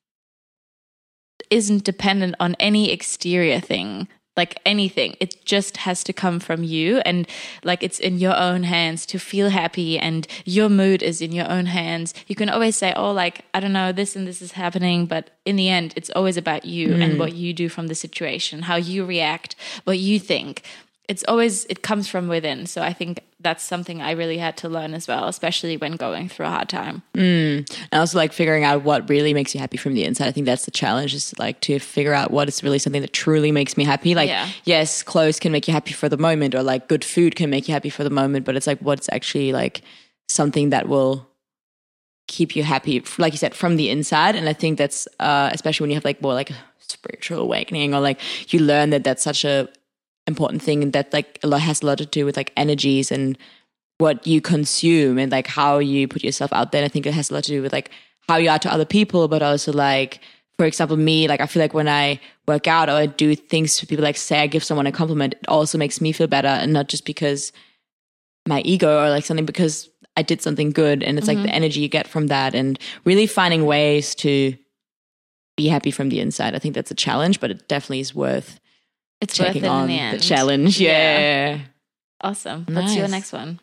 isn't dependent on any exterior thing, like anything. It just has to come from you, and like it's in your own hands to feel happy, and your mood is in your own hands. You can always say, oh, like, I don't know, this and this is happening, but in the end, it's always about you mm. and what you do from the situation, how you react, what you think. It's always, it comes from within. So I think that's something I really had to learn as well, especially when going through a hard time. Mm. And also like figuring out what really makes you happy from the inside. I think that's the challenge, is like to figure out what is really something that truly makes me happy. Like, Yeah. yes, clothes can make you happy for the moment, or like good food can make you happy for the moment, but it's like what's actually like something that will keep you happy, like you said, from the inside. And I think that's uh, especially when you have like more like a spiritual awakening, or like you learn that that's such a important thing, and that like a lot has a lot to do with like energies and what you consume and like how you put yourself out there. And I think it has a lot to do with like how you are to other people, but also like, for example, me, like I feel like when I work out or I do things for people, like say I give someone a compliment, it also makes me feel better, and not just because my ego or like something, because I did something good, and it's mm-hmm. like the energy you get from that, and really finding ways to be happy from the inside. I think that's a challenge, but it definitely is worth it's taking worth it on in the, end. the challenge. Yeah. yeah. Awesome. Nice. What's your next one?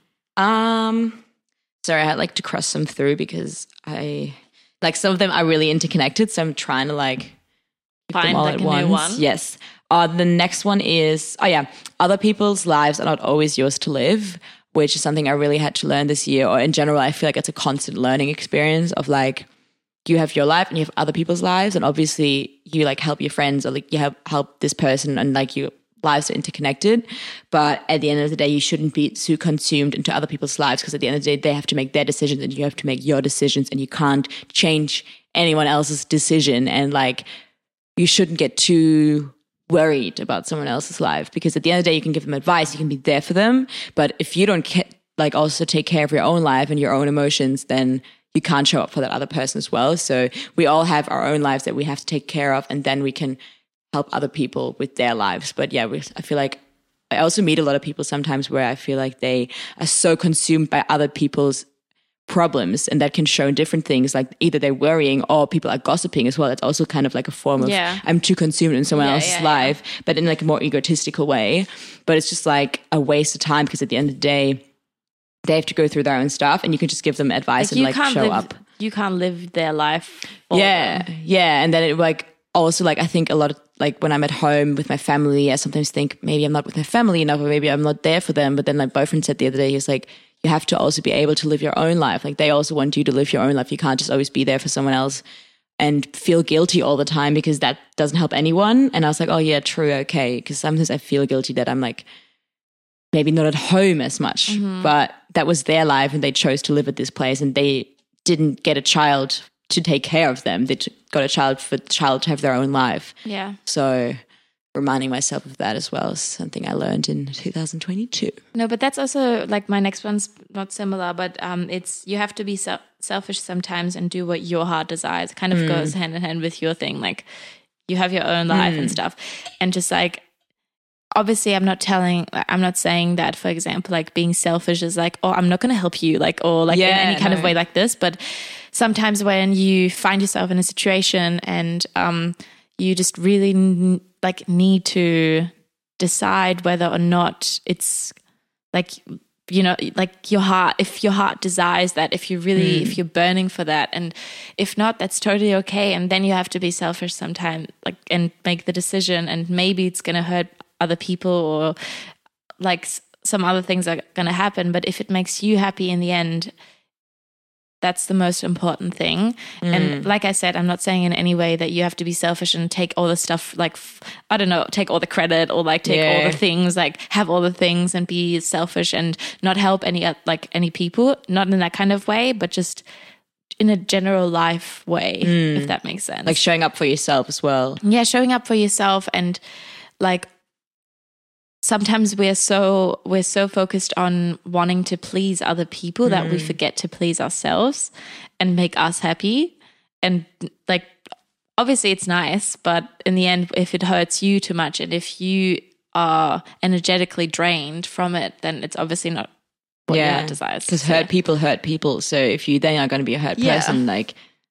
Um, sorry, I had like to cross them through because I like some of them are really interconnected, so I'm trying to like find them all like at a once. new one. Yes. Uh, the next one is oh yeah, other people's lives are not always yours to live, which is something I really had to learn this year. Or in general, I feel like it's a constant learning experience of like you have your life and you have other people's lives, and obviously you like help your friends or like you help help this person, and like your lives are interconnected. But at the end of the day, you shouldn't be too consumed into other people's lives, because at the end of the day, they have to make their decisions and you have to make your decisions, and you can't change anyone else's decision. And like you shouldn't get too worried about someone else's life, because at the end of the day, you can give them advice, you can be there for them, but if you don't ca- like also take care of your own life and your own emotions, then you can't show up for that other person as well. So we all have our own lives that we have to take care of, and then we can help other people with their lives. But yeah, we, I feel like I also meet a lot of people sometimes where I feel like they are so consumed by other people's problems, and that can show in different things, like either they're worrying or people are gossiping as well. It's also kind of like a form of yeah. I'm too consumed in someone yeah, else's yeah, life, yeah. but in like a more egotistical way. But it's just like a waste of time, because at the end of the day, they have to go through their own stuff, and you can just give them advice like and like show live, up. You can't live their life. Yeah, them. yeah, and then it like also like I think a lot of like when I'm at home with my family, I sometimes think maybe I'm not with my family enough, or maybe I'm not there for them. But then my boyfriend said the other day, he was like, you have to also be able to live your own life. Like they also want you to live your own life. You can't just always be there for someone else and feel guilty all the time, because that doesn't help anyone. And I was like, oh yeah, true, okay. Because sometimes I feel guilty that I'm like maybe not at home as much, mm-hmm. but that was their life and they chose to live at this place, and they didn't get a child to take care of them. They got a child for the child to have their own life. Yeah. So reminding myself of that as well is something I learned in two thousand twenty-two. No, but that's also like my next one's not similar, but um, it's you have to be se- selfish sometimes and do what your heart desires. It kind of mm. goes hand in hand with your thing. Like you have your own life mm. and stuff, and just like obviously I'm not telling, I'm not saying that, for example, like being selfish is like, oh, I'm not going to help you, like, or like yeah, in any kind no. of way like this. But sometimes when you find yourself in a situation and um, you just really n- like need to decide whether or not it's like, you know, like your heart, if your heart desires that, if you really, mm. if you're burning for that, and if not, that's totally okay. And then you have to be selfish sometimes, like, and make the decision, and maybe it's going to hurt other people or like some other things are going to happen. But if it makes you happy in the end, that's the most important thing. Mm. And like I said, I'm not saying in any way that you have to be selfish and take all the stuff, like, I don't know, take all the credit or like take yeah. all the things, like have all the things and be selfish and not help any, like any people, not in that kind of way, but just in a general life way, mm. if that makes sense. Like showing up for yourself as well. Yeah, showing up for yourself. And like sometimes we're so we're so focused on wanting to please other people mm. that we forget to please ourselves and make us happy. And like obviously it's nice, but in the end, if it hurts you too much and if you are energetically drained from it, then it's obviously not what yeah. your heart desires. Because hurt people hurt people. So if you then are going to be a hurt yeah. person, like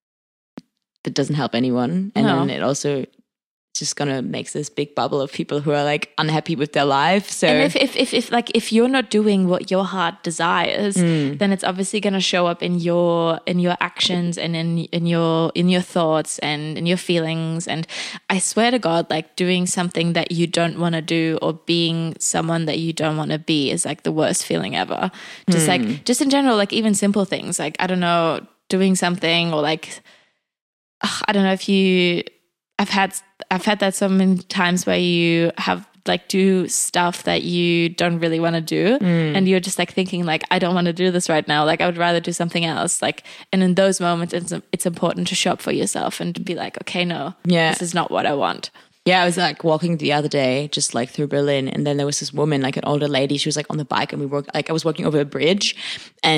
that doesn't help anyone. And no. then it also just gonna make this big bubble of people who are like unhappy with their life. So and if if if, if like if you're not doing what your heart desires, mm. then it's obviously gonna show up in your in your actions and in in your in your thoughts and in your feelings. And I swear to God, like doing something that you don't want to do or being someone that you don't want to be is like the worst feeling ever. Just mm. like just in general, like even simple things, like I don't know, doing something or like ugh, I don't know if you. I've had I've had that so many times where you have like do stuff that you don't really want to do mm. and you're just like thinking like I don't want to do this right now, like I would rather do something else, like, and in those moments it's it's important to show up for yourself and to be like, okay, no, yeah, this is not what I want. Yeah, I was like walking the other day, just like through Berlin, and then there was this woman, like an older lady. She was like on the bike, and we were like, I was walking over a bridge, and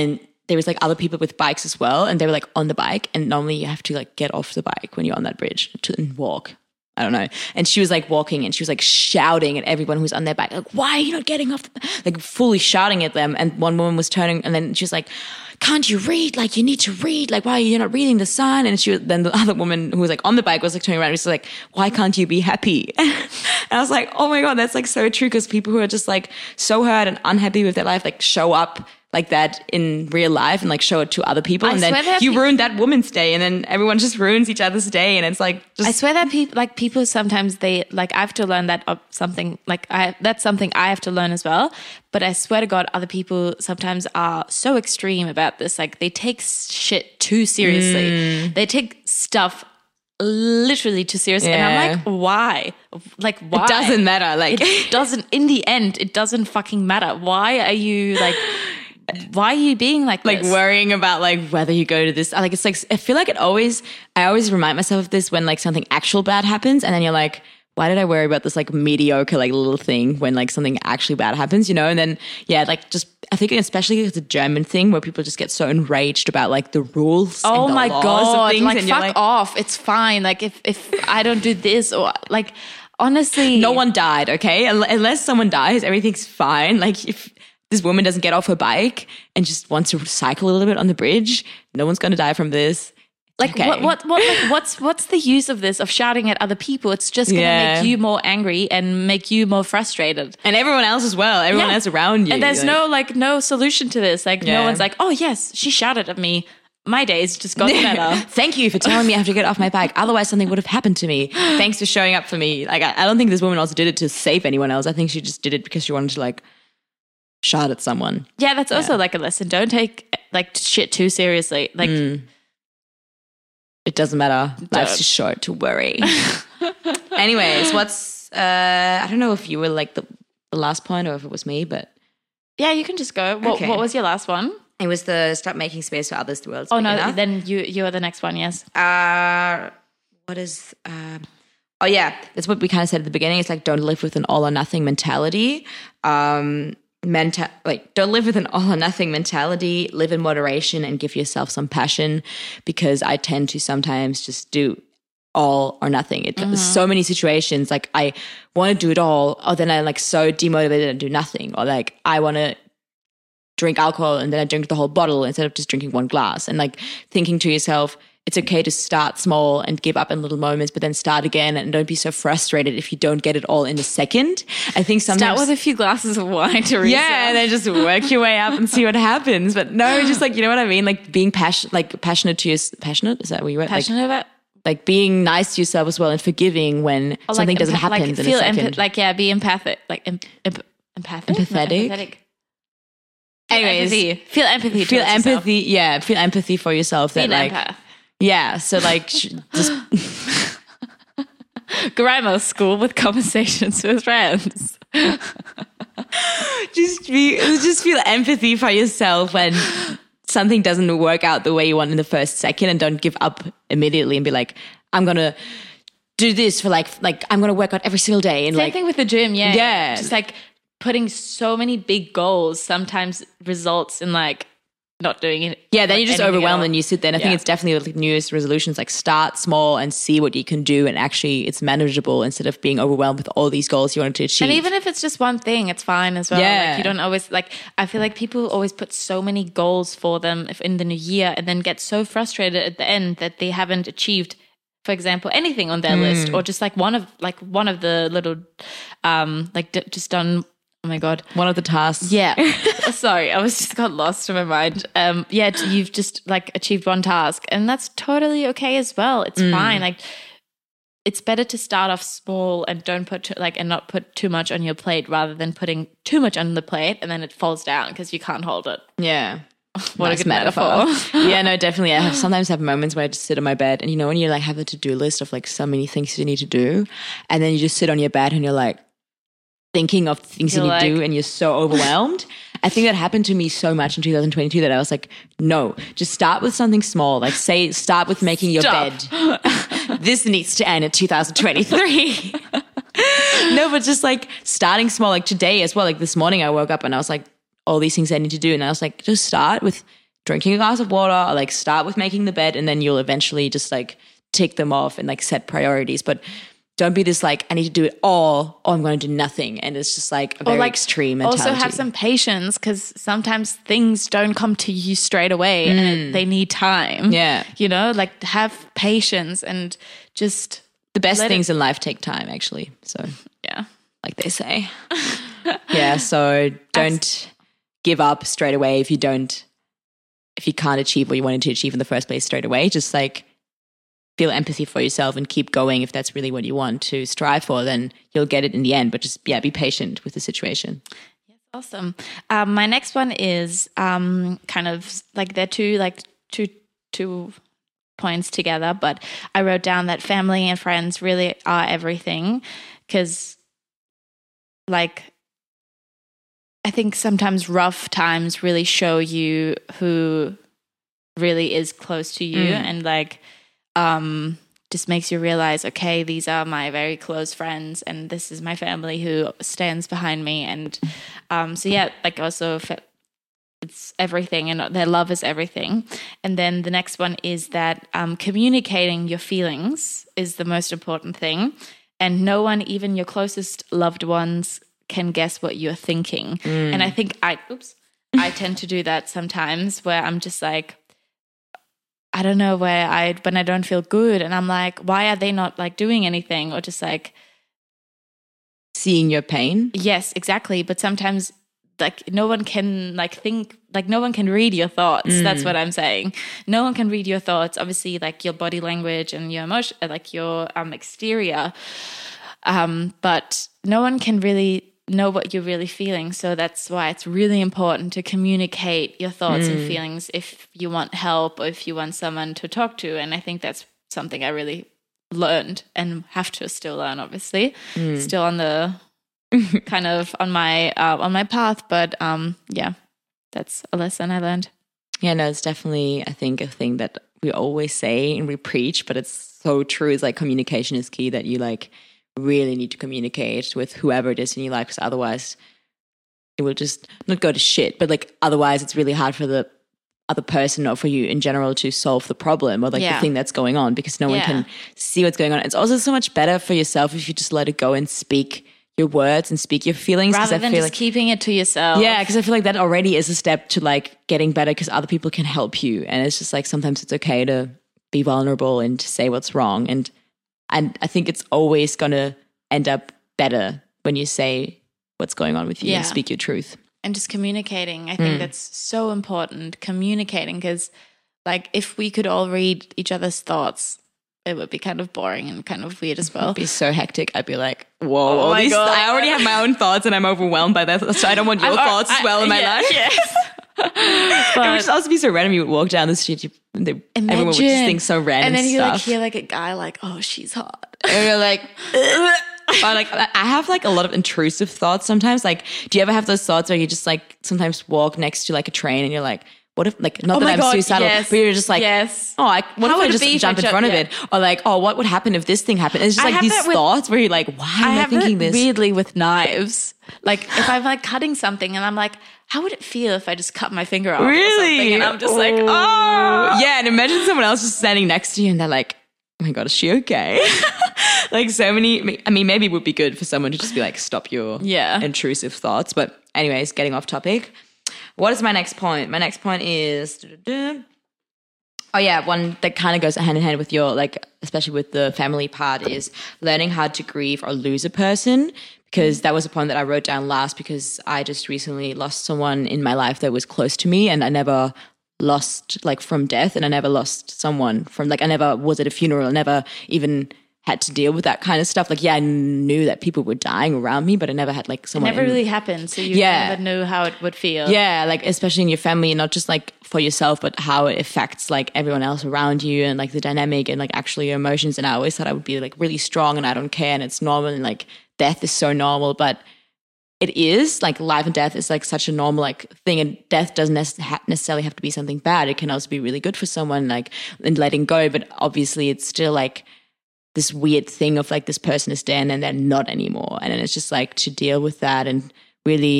there was like other people with bikes as well, and they were like on the bike, and normally you have to like get off the bike when you're on that bridge to and walk. I don't know. And she was like walking and she was like shouting at everyone who's on their bike, like, why are you not getting off the like fully shouting at them. And one woman was turning and then she was like, can't you read? Like, you need to read. Like, why are you not reading the sign? And she was, then the other woman who was like on the bike was like turning around and was like, why can't you be happy? And I was like, oh my God, that's like so true. Because people who are just like so hurt and unhappy with their life, like show up like that in real life and like show it to other people. I and then you pe- ruined that woman's day and then everyone just ruins each other's day. And it's like, just. I swear that people, like people sometimes they, like I have to learn that of something, like I, that's something I have to learn as well. But I swear to God, other people sometimes are so extreme about this. Like they take shit too seriously. Mm. They take stuff literally too seriously. Yeah. And I'm like, why? Like, why? It doesn't matter. Like, it doesn't, in the end, it doesn't fucking matter. Why are you like, why are you being like like this? worrying about like whether you go to this like it's like I feel like it always I always remind myself of this when like something actual bad happens and then you're like, why did I worry about this like mediocre like little thing when like something actually bad happens, you know? And then yeah, like just I think especially it's a German thing where people just get so enraged about like the rules. Oh and the my laws God, of things, like and fuck like, off. It's fine. Like if if I don't do this or like honestly, no one died, okay? Unless someone dies, everything's fine. Like if this woman doesn't get off her bike and just wants to cycle a little bit on the bridge, no one's going to die from this. Like okay. what what what like what's what's the use of this, of shouting at other people? It's just going to yeah. make you more angry and make you more frustrated. And everyone else as well. Everyone yeah. else around you. And there's like, no like no solution to this. Like yeah. no one's like, "Oh yes, she shouted at me. My day's just got better." Thank you for telling me I have to get off my bike. Otherwise something would have happened to me. Thanks for showing up for me. Like I, I don't think this woman also did it to save anyone else. I think she just did it because she wanted to like shout at someone. Yeah, that's also yeah. like a lesson. Don't take like shit too seriously. Like mm. It doesn't matter. Don't. Life's too short to worry. Anyways, what's uh I don't know if you were like the, the last point or if it was me, but yeah, you can just go. What, okay. what was your last one? It was the stop making space for others. The world's oh big no, enough. then you you are the next one. Yes. Uh, what is? Um, oh yeah, that's what we kind of said at the beginning. It's like don't live with an all or nothing mentality. Um, menta- like don't live with an all or nothing mentality. Live in moderation and give yourself some passion. Because I tend to sometimes just do all or nothing. It, mm-hmm. So many situations like I want to do it all, or then I'm like so demotivated and do nothing, or like I want to drink alcohol and then I drink the whole bottle instead of just drinking one glass. And like thinking to yourself, it's okay to start small and give up in little moments, but then start again and don't be so frustrated if you don't get it all in a second. I think sometimes start with a few glasses of wine, Teresa. Yeah, and then just work your way up and see what happens. But no, just like, you know what I mean? Like being passionate, like passionate to your, passionate? Is that what you were? Passionate like, about? Like being nice to yourself as well and forgiving when or something like doesn't empath- happen like in feel a second. Empath- like, yeah, be empathic. Like em- em- empathic? Empathetic. No, empathetic. Anyways, empathy. Feel empathy. Feel towards empathy. yourself. Yeah, feel empathy for yourself. Be That an like, empath. yeah. So like, sh- just grammar school with conversations with friends. just be, just feel empathy for yourself when something doesn't work out the way you want in the first second, and don't give up immediately and be like, I'm gonna do this for like, like I'm gonna work out every single day. And Same like, thing with the gym. Yeah, yeah. Just like putting so many big goals sometimes results in like not doing it. Yeah, then you're just overwhelmed and you sit there. And I think Yeah. it's definitely like New Year's resolutions, like start small and see what you can do, and actually it's manageable instead of being overwhelmed with all these goals you want to achieve. And even if it's just one thing, it's fine as well. Yeah. Like you don't always like, I feel like people always put so many goals for them if in the new year and then get so frustrated at the end that they haven't achieved, for example, anything on their Mm. list, or just like one of like one of the little um like d- just done. Oh my God. One of the tasks. Yeah. Sorry, I was just got lost in my mind. Um, yeah, you've just like achieved one task, and that's totally okay as well. It's Mm. fine. Like it's better to start off small and don't put too, like and not put too much on your plate, rather than putting too much on the plate and then it falls down because you can't hold it. Yeah. What Nice a good metaphor. Yeah, no, definitely. I have sometimes have moments where I just sit on my bed, and you know when you like have a to-do list of like so many things you need to do, and then you just sit on your bed and you're like thinking of things You're you need like- to do, and you're so overwhelmed. I think that happened to me so much in two thousand twenty-two that I was like, no, just start with something small. Like say, start with making your Stop. bed. This needs to end in two thousand twenty-three. No, but just like starting small, like today as well. Like this morning I woke up and I was like, all these things I need to do. And I was like, just start with drinking a glass of water, or like start with making the bed, and then you'll eventually just like tick them off and like set priorities. But don't be this like, I need to do it all or I'm going to do nothing. And it's just like a very like, extreme mentality. Also have some patience, because sometimes things don't come to you straight away mm. and they need time. Yeah. You know, like have patience and just... The best things it- in life take time, actually. So yeah, like they say. Yeah, so don't give up straight away if you don't, if you can't achieve what you wanted to achieve in the first place straight away. Just like feel empathy for yourself and keep going. If that's really what you want to strive for, then you'll get it in the end. But just, yeah, be patient with the situation. Yes, awesome. Um, my next one is um, kind of like they're two, like two, two points together. But I wrote down that family and friends really are everything, because like I think sometimes rough times really show you who really is close to you mm. and like um, just makes you realize, okay, these are my very close friends and this is my family who stands behind me. And um, so, yeah, like also it's everything and their love is everything. And then the next one is that um, communicating your feelings is the most important thing. And no one, even your closest loved ones, can guess what you're thinking. Mm. And I think I, oops, I tend to do that sometimes where I'm just like, I don't know, where I, when I don't feel good and I'm like, why are they not like doing anything? Or just like seeing your pain. Yes, exactly. But sometimes like no one can like think, like no one can read your thoughts. Mm. That's what I'm saying. No one can read your thoughts. Obviously like your body language and your emotion, like your um, exterior. Um, but no one can really know what you're really feeling. So that's why it's really important to communicate your thoughts mm. and feelings if you want help or if you want someone to talk to. And I think that's something I really learned and have to still learn, obviously. Mm. Still on the kind of on my uh, on my path. But um, yeah, that's a lesson I learned. Yeah, no, it's definitely, I think, a thing that we always say and we preach, but it's so true. It's like communication is key, that you like really need to communicate with whoever it is in your life, because otherwise it will just not go to shit, but like otherwise it's really hard for the other person or for you in general to solve the problem or like yeah. the thing that's going on, because no yeah. one can see what's going on. It's also so much better for yourself if you just let it go and speak your words and speak your feelings, rather than I feel just like, keeping it to yourself. Yeah, because I feel like that already is a step to like getting better, because other people can help you. And it's just like sometimes it's okay to be vulnerable and to say what's wrong. And And I think it's always going to end up better when you say what's going on with you yeah. and speak your truth. And just communicating. I think mm. that's so important, communicating, because like if we could all read each other's thoughts, it would be kind of boring and kind of weird as well. It would be so hectic. I'd be like, whoa, oh these, I already have my own thoughts and I'm overwhelmed by that. So I don't want your I'm, thoughts I, as well I, in my yeah, life. Yes. But it would just also be so random. You would walk down the street, you, they, imagine, everyone would just think so random and then you stuff. like hear like a guy like, oh, she's hot. And you're like, or like I have like a lot of intrusive thoughts sometimes. Like, do you ever have those thoughts where you just like sometimes walk next to like a train and you're like, what if, like, not oh that I'm God, suicidal, yes, but you're just like, yes. oh, I, what How if I just jump in front of yeah. it? Or like, oh, what would happen if this thing happened? It's just I like these with, thoughts where you're like, why am I, I have thinking that this? Weirdly with knives. Like if I'm like cutting something and I'm like, how would it feel if I just cut my finger off? Really? Or something? And I'm just oh. like, oh. Yeah, and imagine someone else just standing next to you and they're like, oh my God, is she okay? Like so many, I mean, maybe it would be good for someone to just be like, stop your yeah. intrusive thoughts. But anyways, getting off topic. What is my next point? My next point is, oh yeah, one that kind of goes hand in hand with your, like, especially with the family part, is learning how to grieve or lose a person. Because that was a point that I wrote down last, because I just recently lost someone in my life that was close to me, and I never lost like from death, and I never lost someone from like, I never was at a funeral, I never even had to deal with that kind of stuff. Like, yeah, I knew that people were dying around me, but I never had like someone. It never in, really happened. So you yeah. never knew how it would feel. Yeah. Like, especially in your family, and not just like for yourself, but how it affects like everyone else around you, and like the dynamic and like actually your emotions. And I always thought I would be like really strong and I don't care and it's normal, and like death is so normal, but it is like life and death is like such a normal like thing, and death doesn't necessarily have to be something bad. It can also be really good for someone, like, and letting go. But obviously it's still like this weird thing of like this person is dead and they're not anymore. And then it's just like to deal with that and really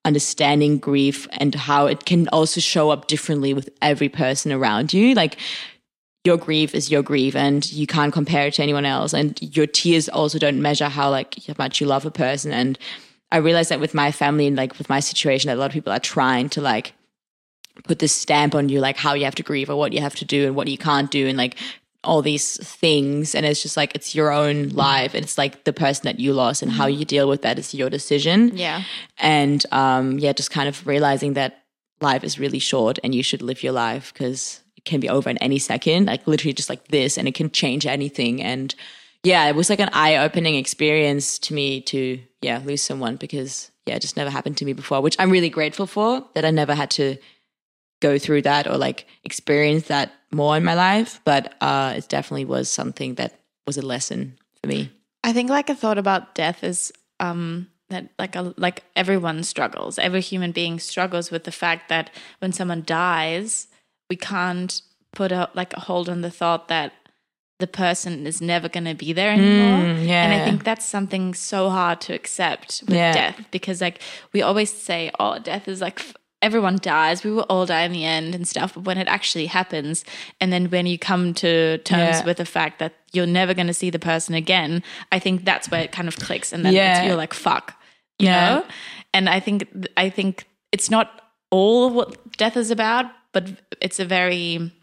understanding grief and how it can also show up differently with every person around you. Like your grief is your grief and you can't compare it to anyone else. And your tears also don't measure how like how much you love a person. And I realized that with my family and like with my situation, that a lot of people are trying to like put this stamp on you, like how you have to grieve or what you have to do and what you can't do and like all these things. And it's just like, it's your own life. It's like the person that you lost and how you deal with that is your decision. Yeah. And um, yeah, just kind of realizing that life is really short and you should live your life because it can be over in any second, like literally just like this, and it can change anything. And yeah, it was like an eye-opening experience to me to, yeah, lose someone because yeah, it just never happened to me before, which I'm really grateful for, that I never had to go through that or like experience that more in my life. But uh, it definitely was something that was a lesson for me. I think like a thought about death is um, that like a, like everyone struggles. Every human being struggles with the fact that when someone dies, we can't put a like a hold on the thought that the person is never going to be there anymore. Mm, yeah. And I think that's something so hard to accept with Yeah. death, because like we always say, oh, death is like f- everyone dies, we will all die in the end and stuff. But when it actually happens, and then when you come to terms Yeah. with the fact that you're never going to see the person again, I think that's where it kind of clicks, and then Yeah. it's, you're like, fuck, you Yeah. know? And I think, I think it's not all of what death is about, but it's a very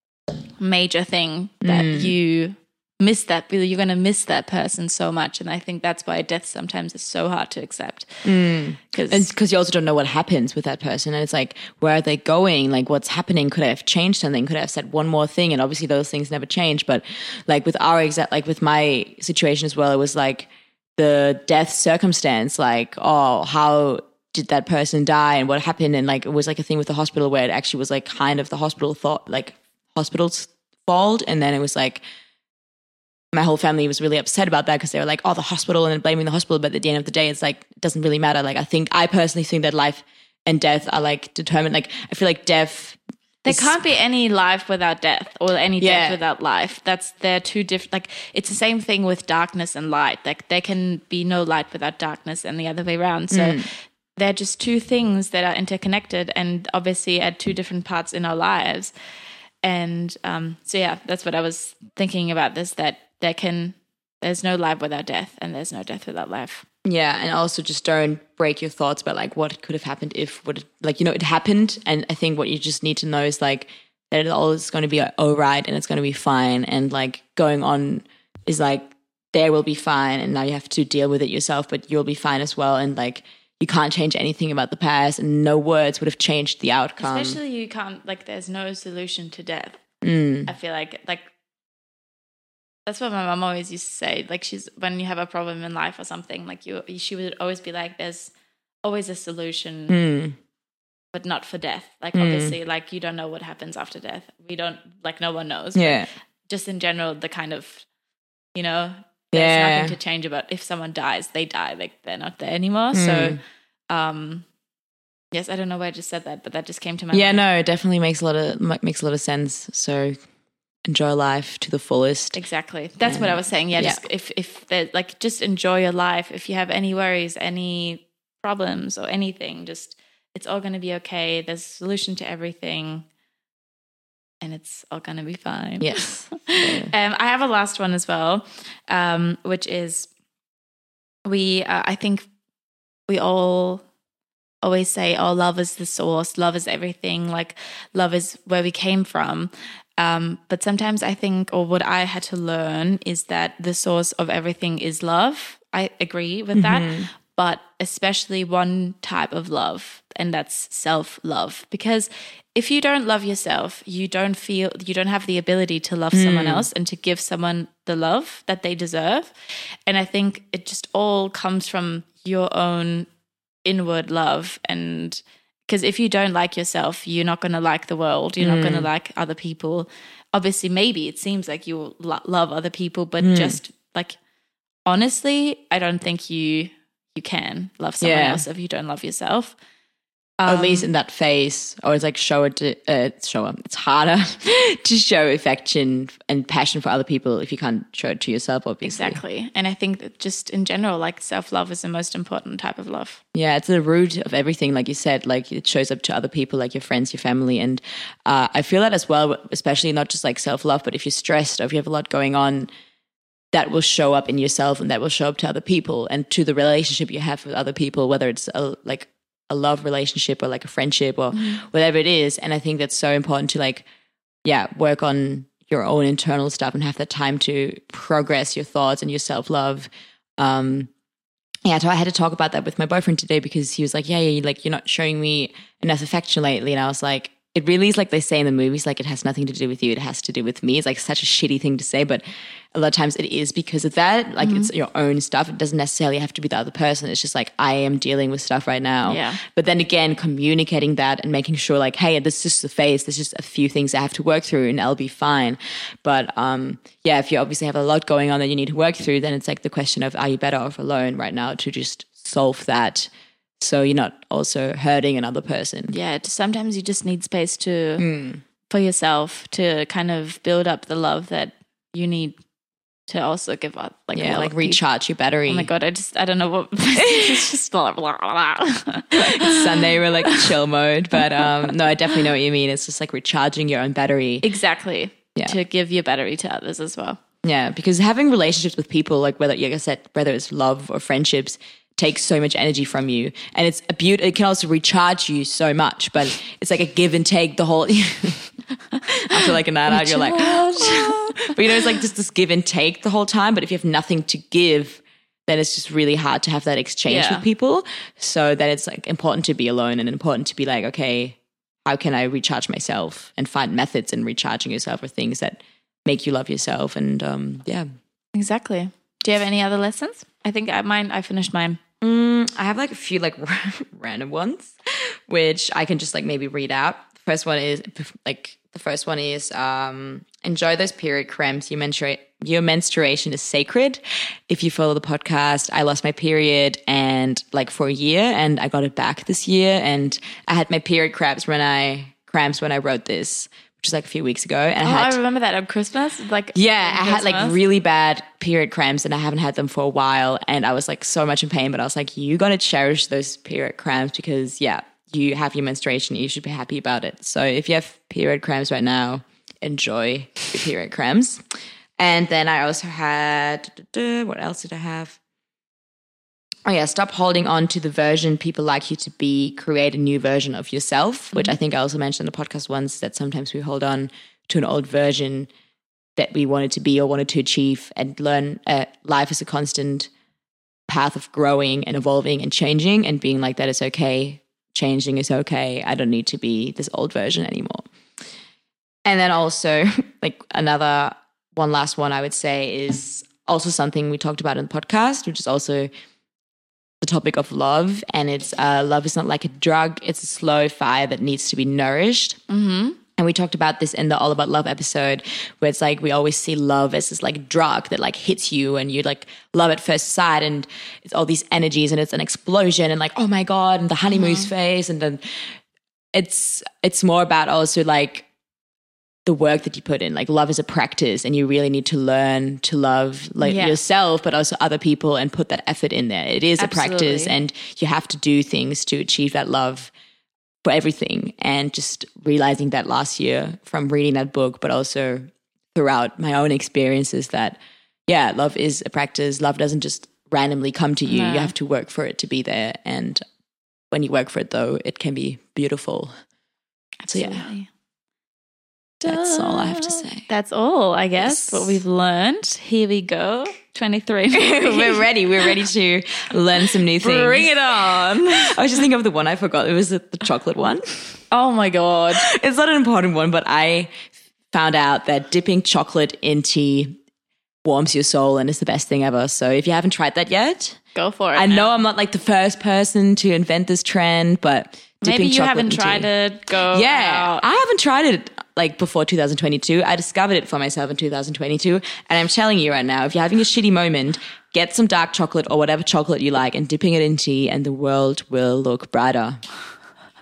major thing that Mm. you miss that, you're going to miss that person so much. And I think that's why death sometimes is so hard to accept. Mm. Because Because you also don't know what happens with that person. And it's like, where are they going? Like, what's happening? Could I have changed something? Could I have said one more thing? And obviously those things never change. But like with our exact, like with my situation as well, it was like the death circumstance, like, oh, how did that person die and what happened? And like, it was like a thing with the hospital where it actually was like kind of the hospital thought, like hospital's fault. And then it was like, my whole family was really upset about that because they were like, oh, the hospital, and then blaming the hospital. But at the end of the day, it's like, it doesn't really matter. Like, I think, I personally think that life and death are like determined. Like, I feel like death. there is- can't be any life without death, or any death Yeah. without life. That's, they're two different, like it's the same thing with darkness and light. Like there can be no light without darkness and the other way around. So they're just two things that are interconnected and obviously at two different parts in our lives. And um, so, yeah, that's what I was thinking about this, that there can, there's no life without death and there's no death without life. Yeah. And also just don't break your thoughts about like what could have happened if, what, like, you know, it happened. And I think what you just need to know is like that it all is going to be all right and it's going to be fine. And like going on is like, there will be fine. And now you have to deal with it yourself, but you'll be fine as well. And like, you can't change anything about the past and no words would have changed the outcome. Especially you can't, like there's no solution to death. Mm. I feel like, like, that's what my mom always used to say. Like she's, when you have a problem in life or something, like you, she would always be like, there's always a solution, Mm. but not for death. Like Mm. obviously, like you don't know what happens after death. We don't, like no one knows. But Yeah. just in general, the kind of, you know, there's Yeah. nothing to change about if someone dies, they die, like they're not there anymore. Mm. So, um, yes, I don't know why I just said that, but that just came to my Yeah, mind. no, it definitely makes a lot of ma- makes a lot of sense. So enjoy life to the fullest. Exactly. That's what I was saying. Yeah, Yeah. just if if there, like just enjoy your life. If you have any worries, any problems or anything, just it's all going to be okay. There's a solution to everything. And it's all going to be fine. Yes. um, I have a last one as well, um, which is we, uh, I think we all always say, oh, love is the source, love is everything, like love is where we came from. Um, but sometimes I think, or what I had to learn is that the source of everything is love. I agree with that, but especially one type of love, and that's self-love. Because if you don't love yourself, you don't feel, you don't have the ability to love someone else and to give someone the love that they deserve. And I think it just all comes from your own inward love. And because if you don't like yourself, you're not going to like the world. You're not going to like other people. Obviously, maybe it seems like you lo- love other people, but just like, honestly, I don't think you you can love someone Yeah. else if you don't love yourself. or at least in that phase, or it's like show it, to, uh, show up. It's harder to show affection and passion for other people if you can't show it to yourself, obviously. Exactly. And I think that just in general, like self-love is the most important type of love. Yeah, it's the root of everything, like you said. Like it shows up to other people, like your friends, your family. And uh, I feel that as well, especially not just like self-love, but if you're stressed or if you have a lot going on, that will show up in yourself and that will show up to other people and to the relationship you have with other people, whether it's a, like a love relationship or like a friendship or mm. whatever it is. And I think that's so important to like, yeah, work on your own internal stuff and have that time to progress your thoughts and your self-love. Um, yeah, so I had to talk about that with my boyfriend today because he was like, yeah, yeah, like you're not showing me enough affection lately. And I was like, it really is like they say in the movies, like it has nothing to do with you. It has to do with me. It's like such a shitty thing to say, but a lot of times it is because of that. Like mm-hmm. it's your own stuff. It doesn't necessarily have to be the other person. It's just like, I am dealing with stuff right now. Yeah. But then again, communicating that and making sure like, hey, this is just the phase. There's just a few things I have to work through and I'll be fine. But um, yeah, if you obviously have a lot going on that you need to work through, then it's like the question of, are you better off alone right now to just solve that? So you're not also hurting another person. Yeah, sometimes you just need space to mm. for yourself to kind of build up the love that you need to also give up. Like yeah, like recharge your battery. Oh my God, I just I don't know what it's just blah blah blah. It's Sunday, we're like chill mode, but um, no, I definitely know what you mean. It's just like recharging your own battery. Exactly. Yeah. To give your battery to others as well. Yeah, because having relationships with people, like whether like I said, whether it's love or friendships, takes so much energy from you, and it's a beauty. It can also recharge you so much, but it's like a give and take the whole. After like a night out, you're like, oh. But you know, it's like just this give and take the whole time. But if you have nothing to give, then it's just really hard to have that exchange yeah. with people. So that it's like important to be alone and important to be like, okay, how can I recharge myself and find methods in recharging yourself or things that make you love yourself. And um, yeah, exactly. Do you have any other lessons? I think I mine. I finished mine. Mm, I have like a few like random ones, which I can just like maybe read out. The first one is like the first one is um, enjoy those period cramps. Your menstrua- your menstruation is sacred. If you follow the podcast, I lost my period and like for a year, and I got it back this year. And I had my period cramps when I cramps when I wrote this, which was like a few weeks ago. And oh, I, had, I remember that on Christmas. Like yeah, I Christmas. had like really bad period cramps and I haven't had them for a while. And I was like so much in pain, but I was like, you got to cherish those period cramps because yeah, you have your menstruation. You should be happy about it. So if you have period cramps right now, enjoy your period cramps. And then I also had, what else did I have? Oh yeah, stop holding on to the version people like you to be. Create a new version of yourself, mm-hmm. which I think I also mentioned in the podcast once, that sometimes we hold on to an old version that we wanted to be or wanted to achieve, and learn uh, life is a constant path of growing and evolving and changing, and being like, that is okay. Changing is okay. I don't need to be this old version anymore. And then also like another one last one I would say is also something we talked about in the podcast, which is also the topic of love. And it's uh, love is not like a drug. It's a slow fire that needs to be nourished. Mm-hmm. And we talked about this in the All About Love episode, where it's like we always see love as this like drug that like hits you and you like love at first sight, and it's all these energies and it's an explosion and like, oh my God, and the honeymoon mm-hmm. phase. And then it's it's more about also like the work that you put in. Like love is a practice, and you really need to learn to love like yeah. yourself, but also other people, and put that effort in there. It is Absolutely. a practice, and you have to do things to achieve that love for everything. And just realizing that last year from reading that book, but also throughout my own experiences, that yeah, love is a practice. Love doesn't just randomly come to you. No. You have to work for it to be there. And when you work for it though, it can be beautiful. Absolutely. So yeah. That's all I have to say. That's all, I guess, Yes. what we've learned. Here we go. twenty-three. We're ready. We're ready to learn some new things. Bring it on. I was just thinking of the one I forgot. It was the, the chocolate one. Oh my God. It's not an important one, but I found out that dipping chocolate in tea warms your soul and is the best thing ever. So if you haven't tried that yet, go for it. I now. know I'm not like the first person to invent this trend, but dipping maybe you chocolate haven't in tried tea. it. Go Yeah, out. I haven't tried it like before two thousand twenty-two. I discovered it for myself in two thousand twenty-two. And I'm telling you right now, if you're having a shitty moment, get some dark chocolate or whatever chocolate you like and dipping it in tea, and the world will look brighter.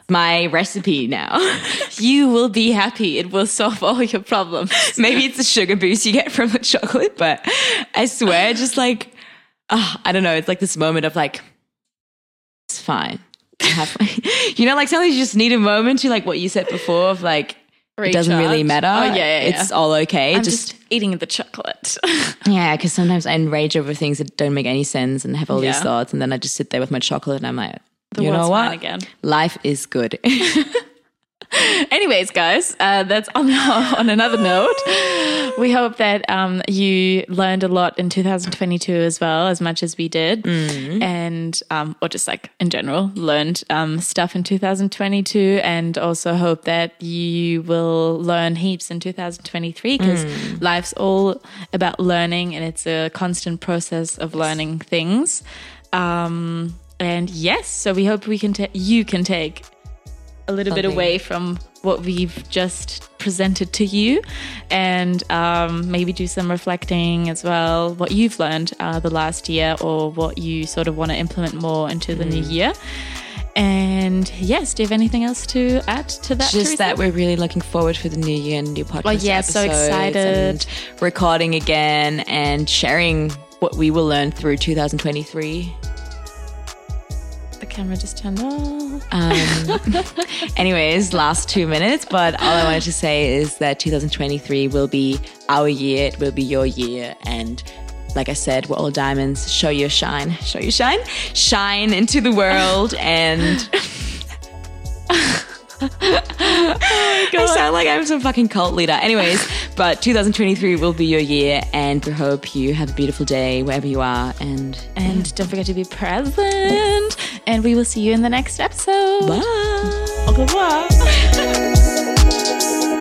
my recipe now. You will be happy. It will solve all your problems. Maybe it's the sugar boost you get from the chocolate, but I swear, just like, oh, I don't know. It's like this moment of like, it's fine. Have, you know, like sometimes you just need a moment to like what you said before of like, Recharge. It doesn't really matter. Oh, yeah, yeah, yeah. It's all okay. I'm just, just eating the chocolate. Yeah, because sometimes I enrage over things that don't make any sense and have all yeah. these thoughts. And then I just sit there with my chocolate and I'm like, the you know what? Again. Life is good. Anyways, guys, uh, that's on on another note. We hope that um, you learned a lot in two thousand twenty-two as well, as much as we did, mm. and um, or just like in general, learned um, stuff in two thousand twenty-two, and also hope that you will learn heaps in two thousand twenty-three because mm. life's all about learning, and it's a constant process of learning things. Um, and yes, so we hope we can ta- you can take a little Something. bit away from what we've just presented to you, and um, maybe do some reflecting as well, what you've learned uh, the last year or what you sort of want to implement more into the mm. new year. And yes, do you have anything else to add to that? Just Teresa? that we're really looking forward for the new year and new podcast. Oh yeah, so excited. And recording again and sharing what we will learn through two thousand twenty-three. The camera just turned off. Um, anyways, last two minutes, but all I wanted to say is that two thousand twenty-three will be our year. It will be your year. And like I said, we're all diamonds. Show your shine. Show your shine. Shine into the world. And oh my God. I sound like I'm some fucking cult leader. Anyways, but two thousand twenty-three will be your year, and we hope you have a beautiful day wherever you are. And and yeah. don't forget to be present. And we will see you in the next episode. Bye. Au revoir.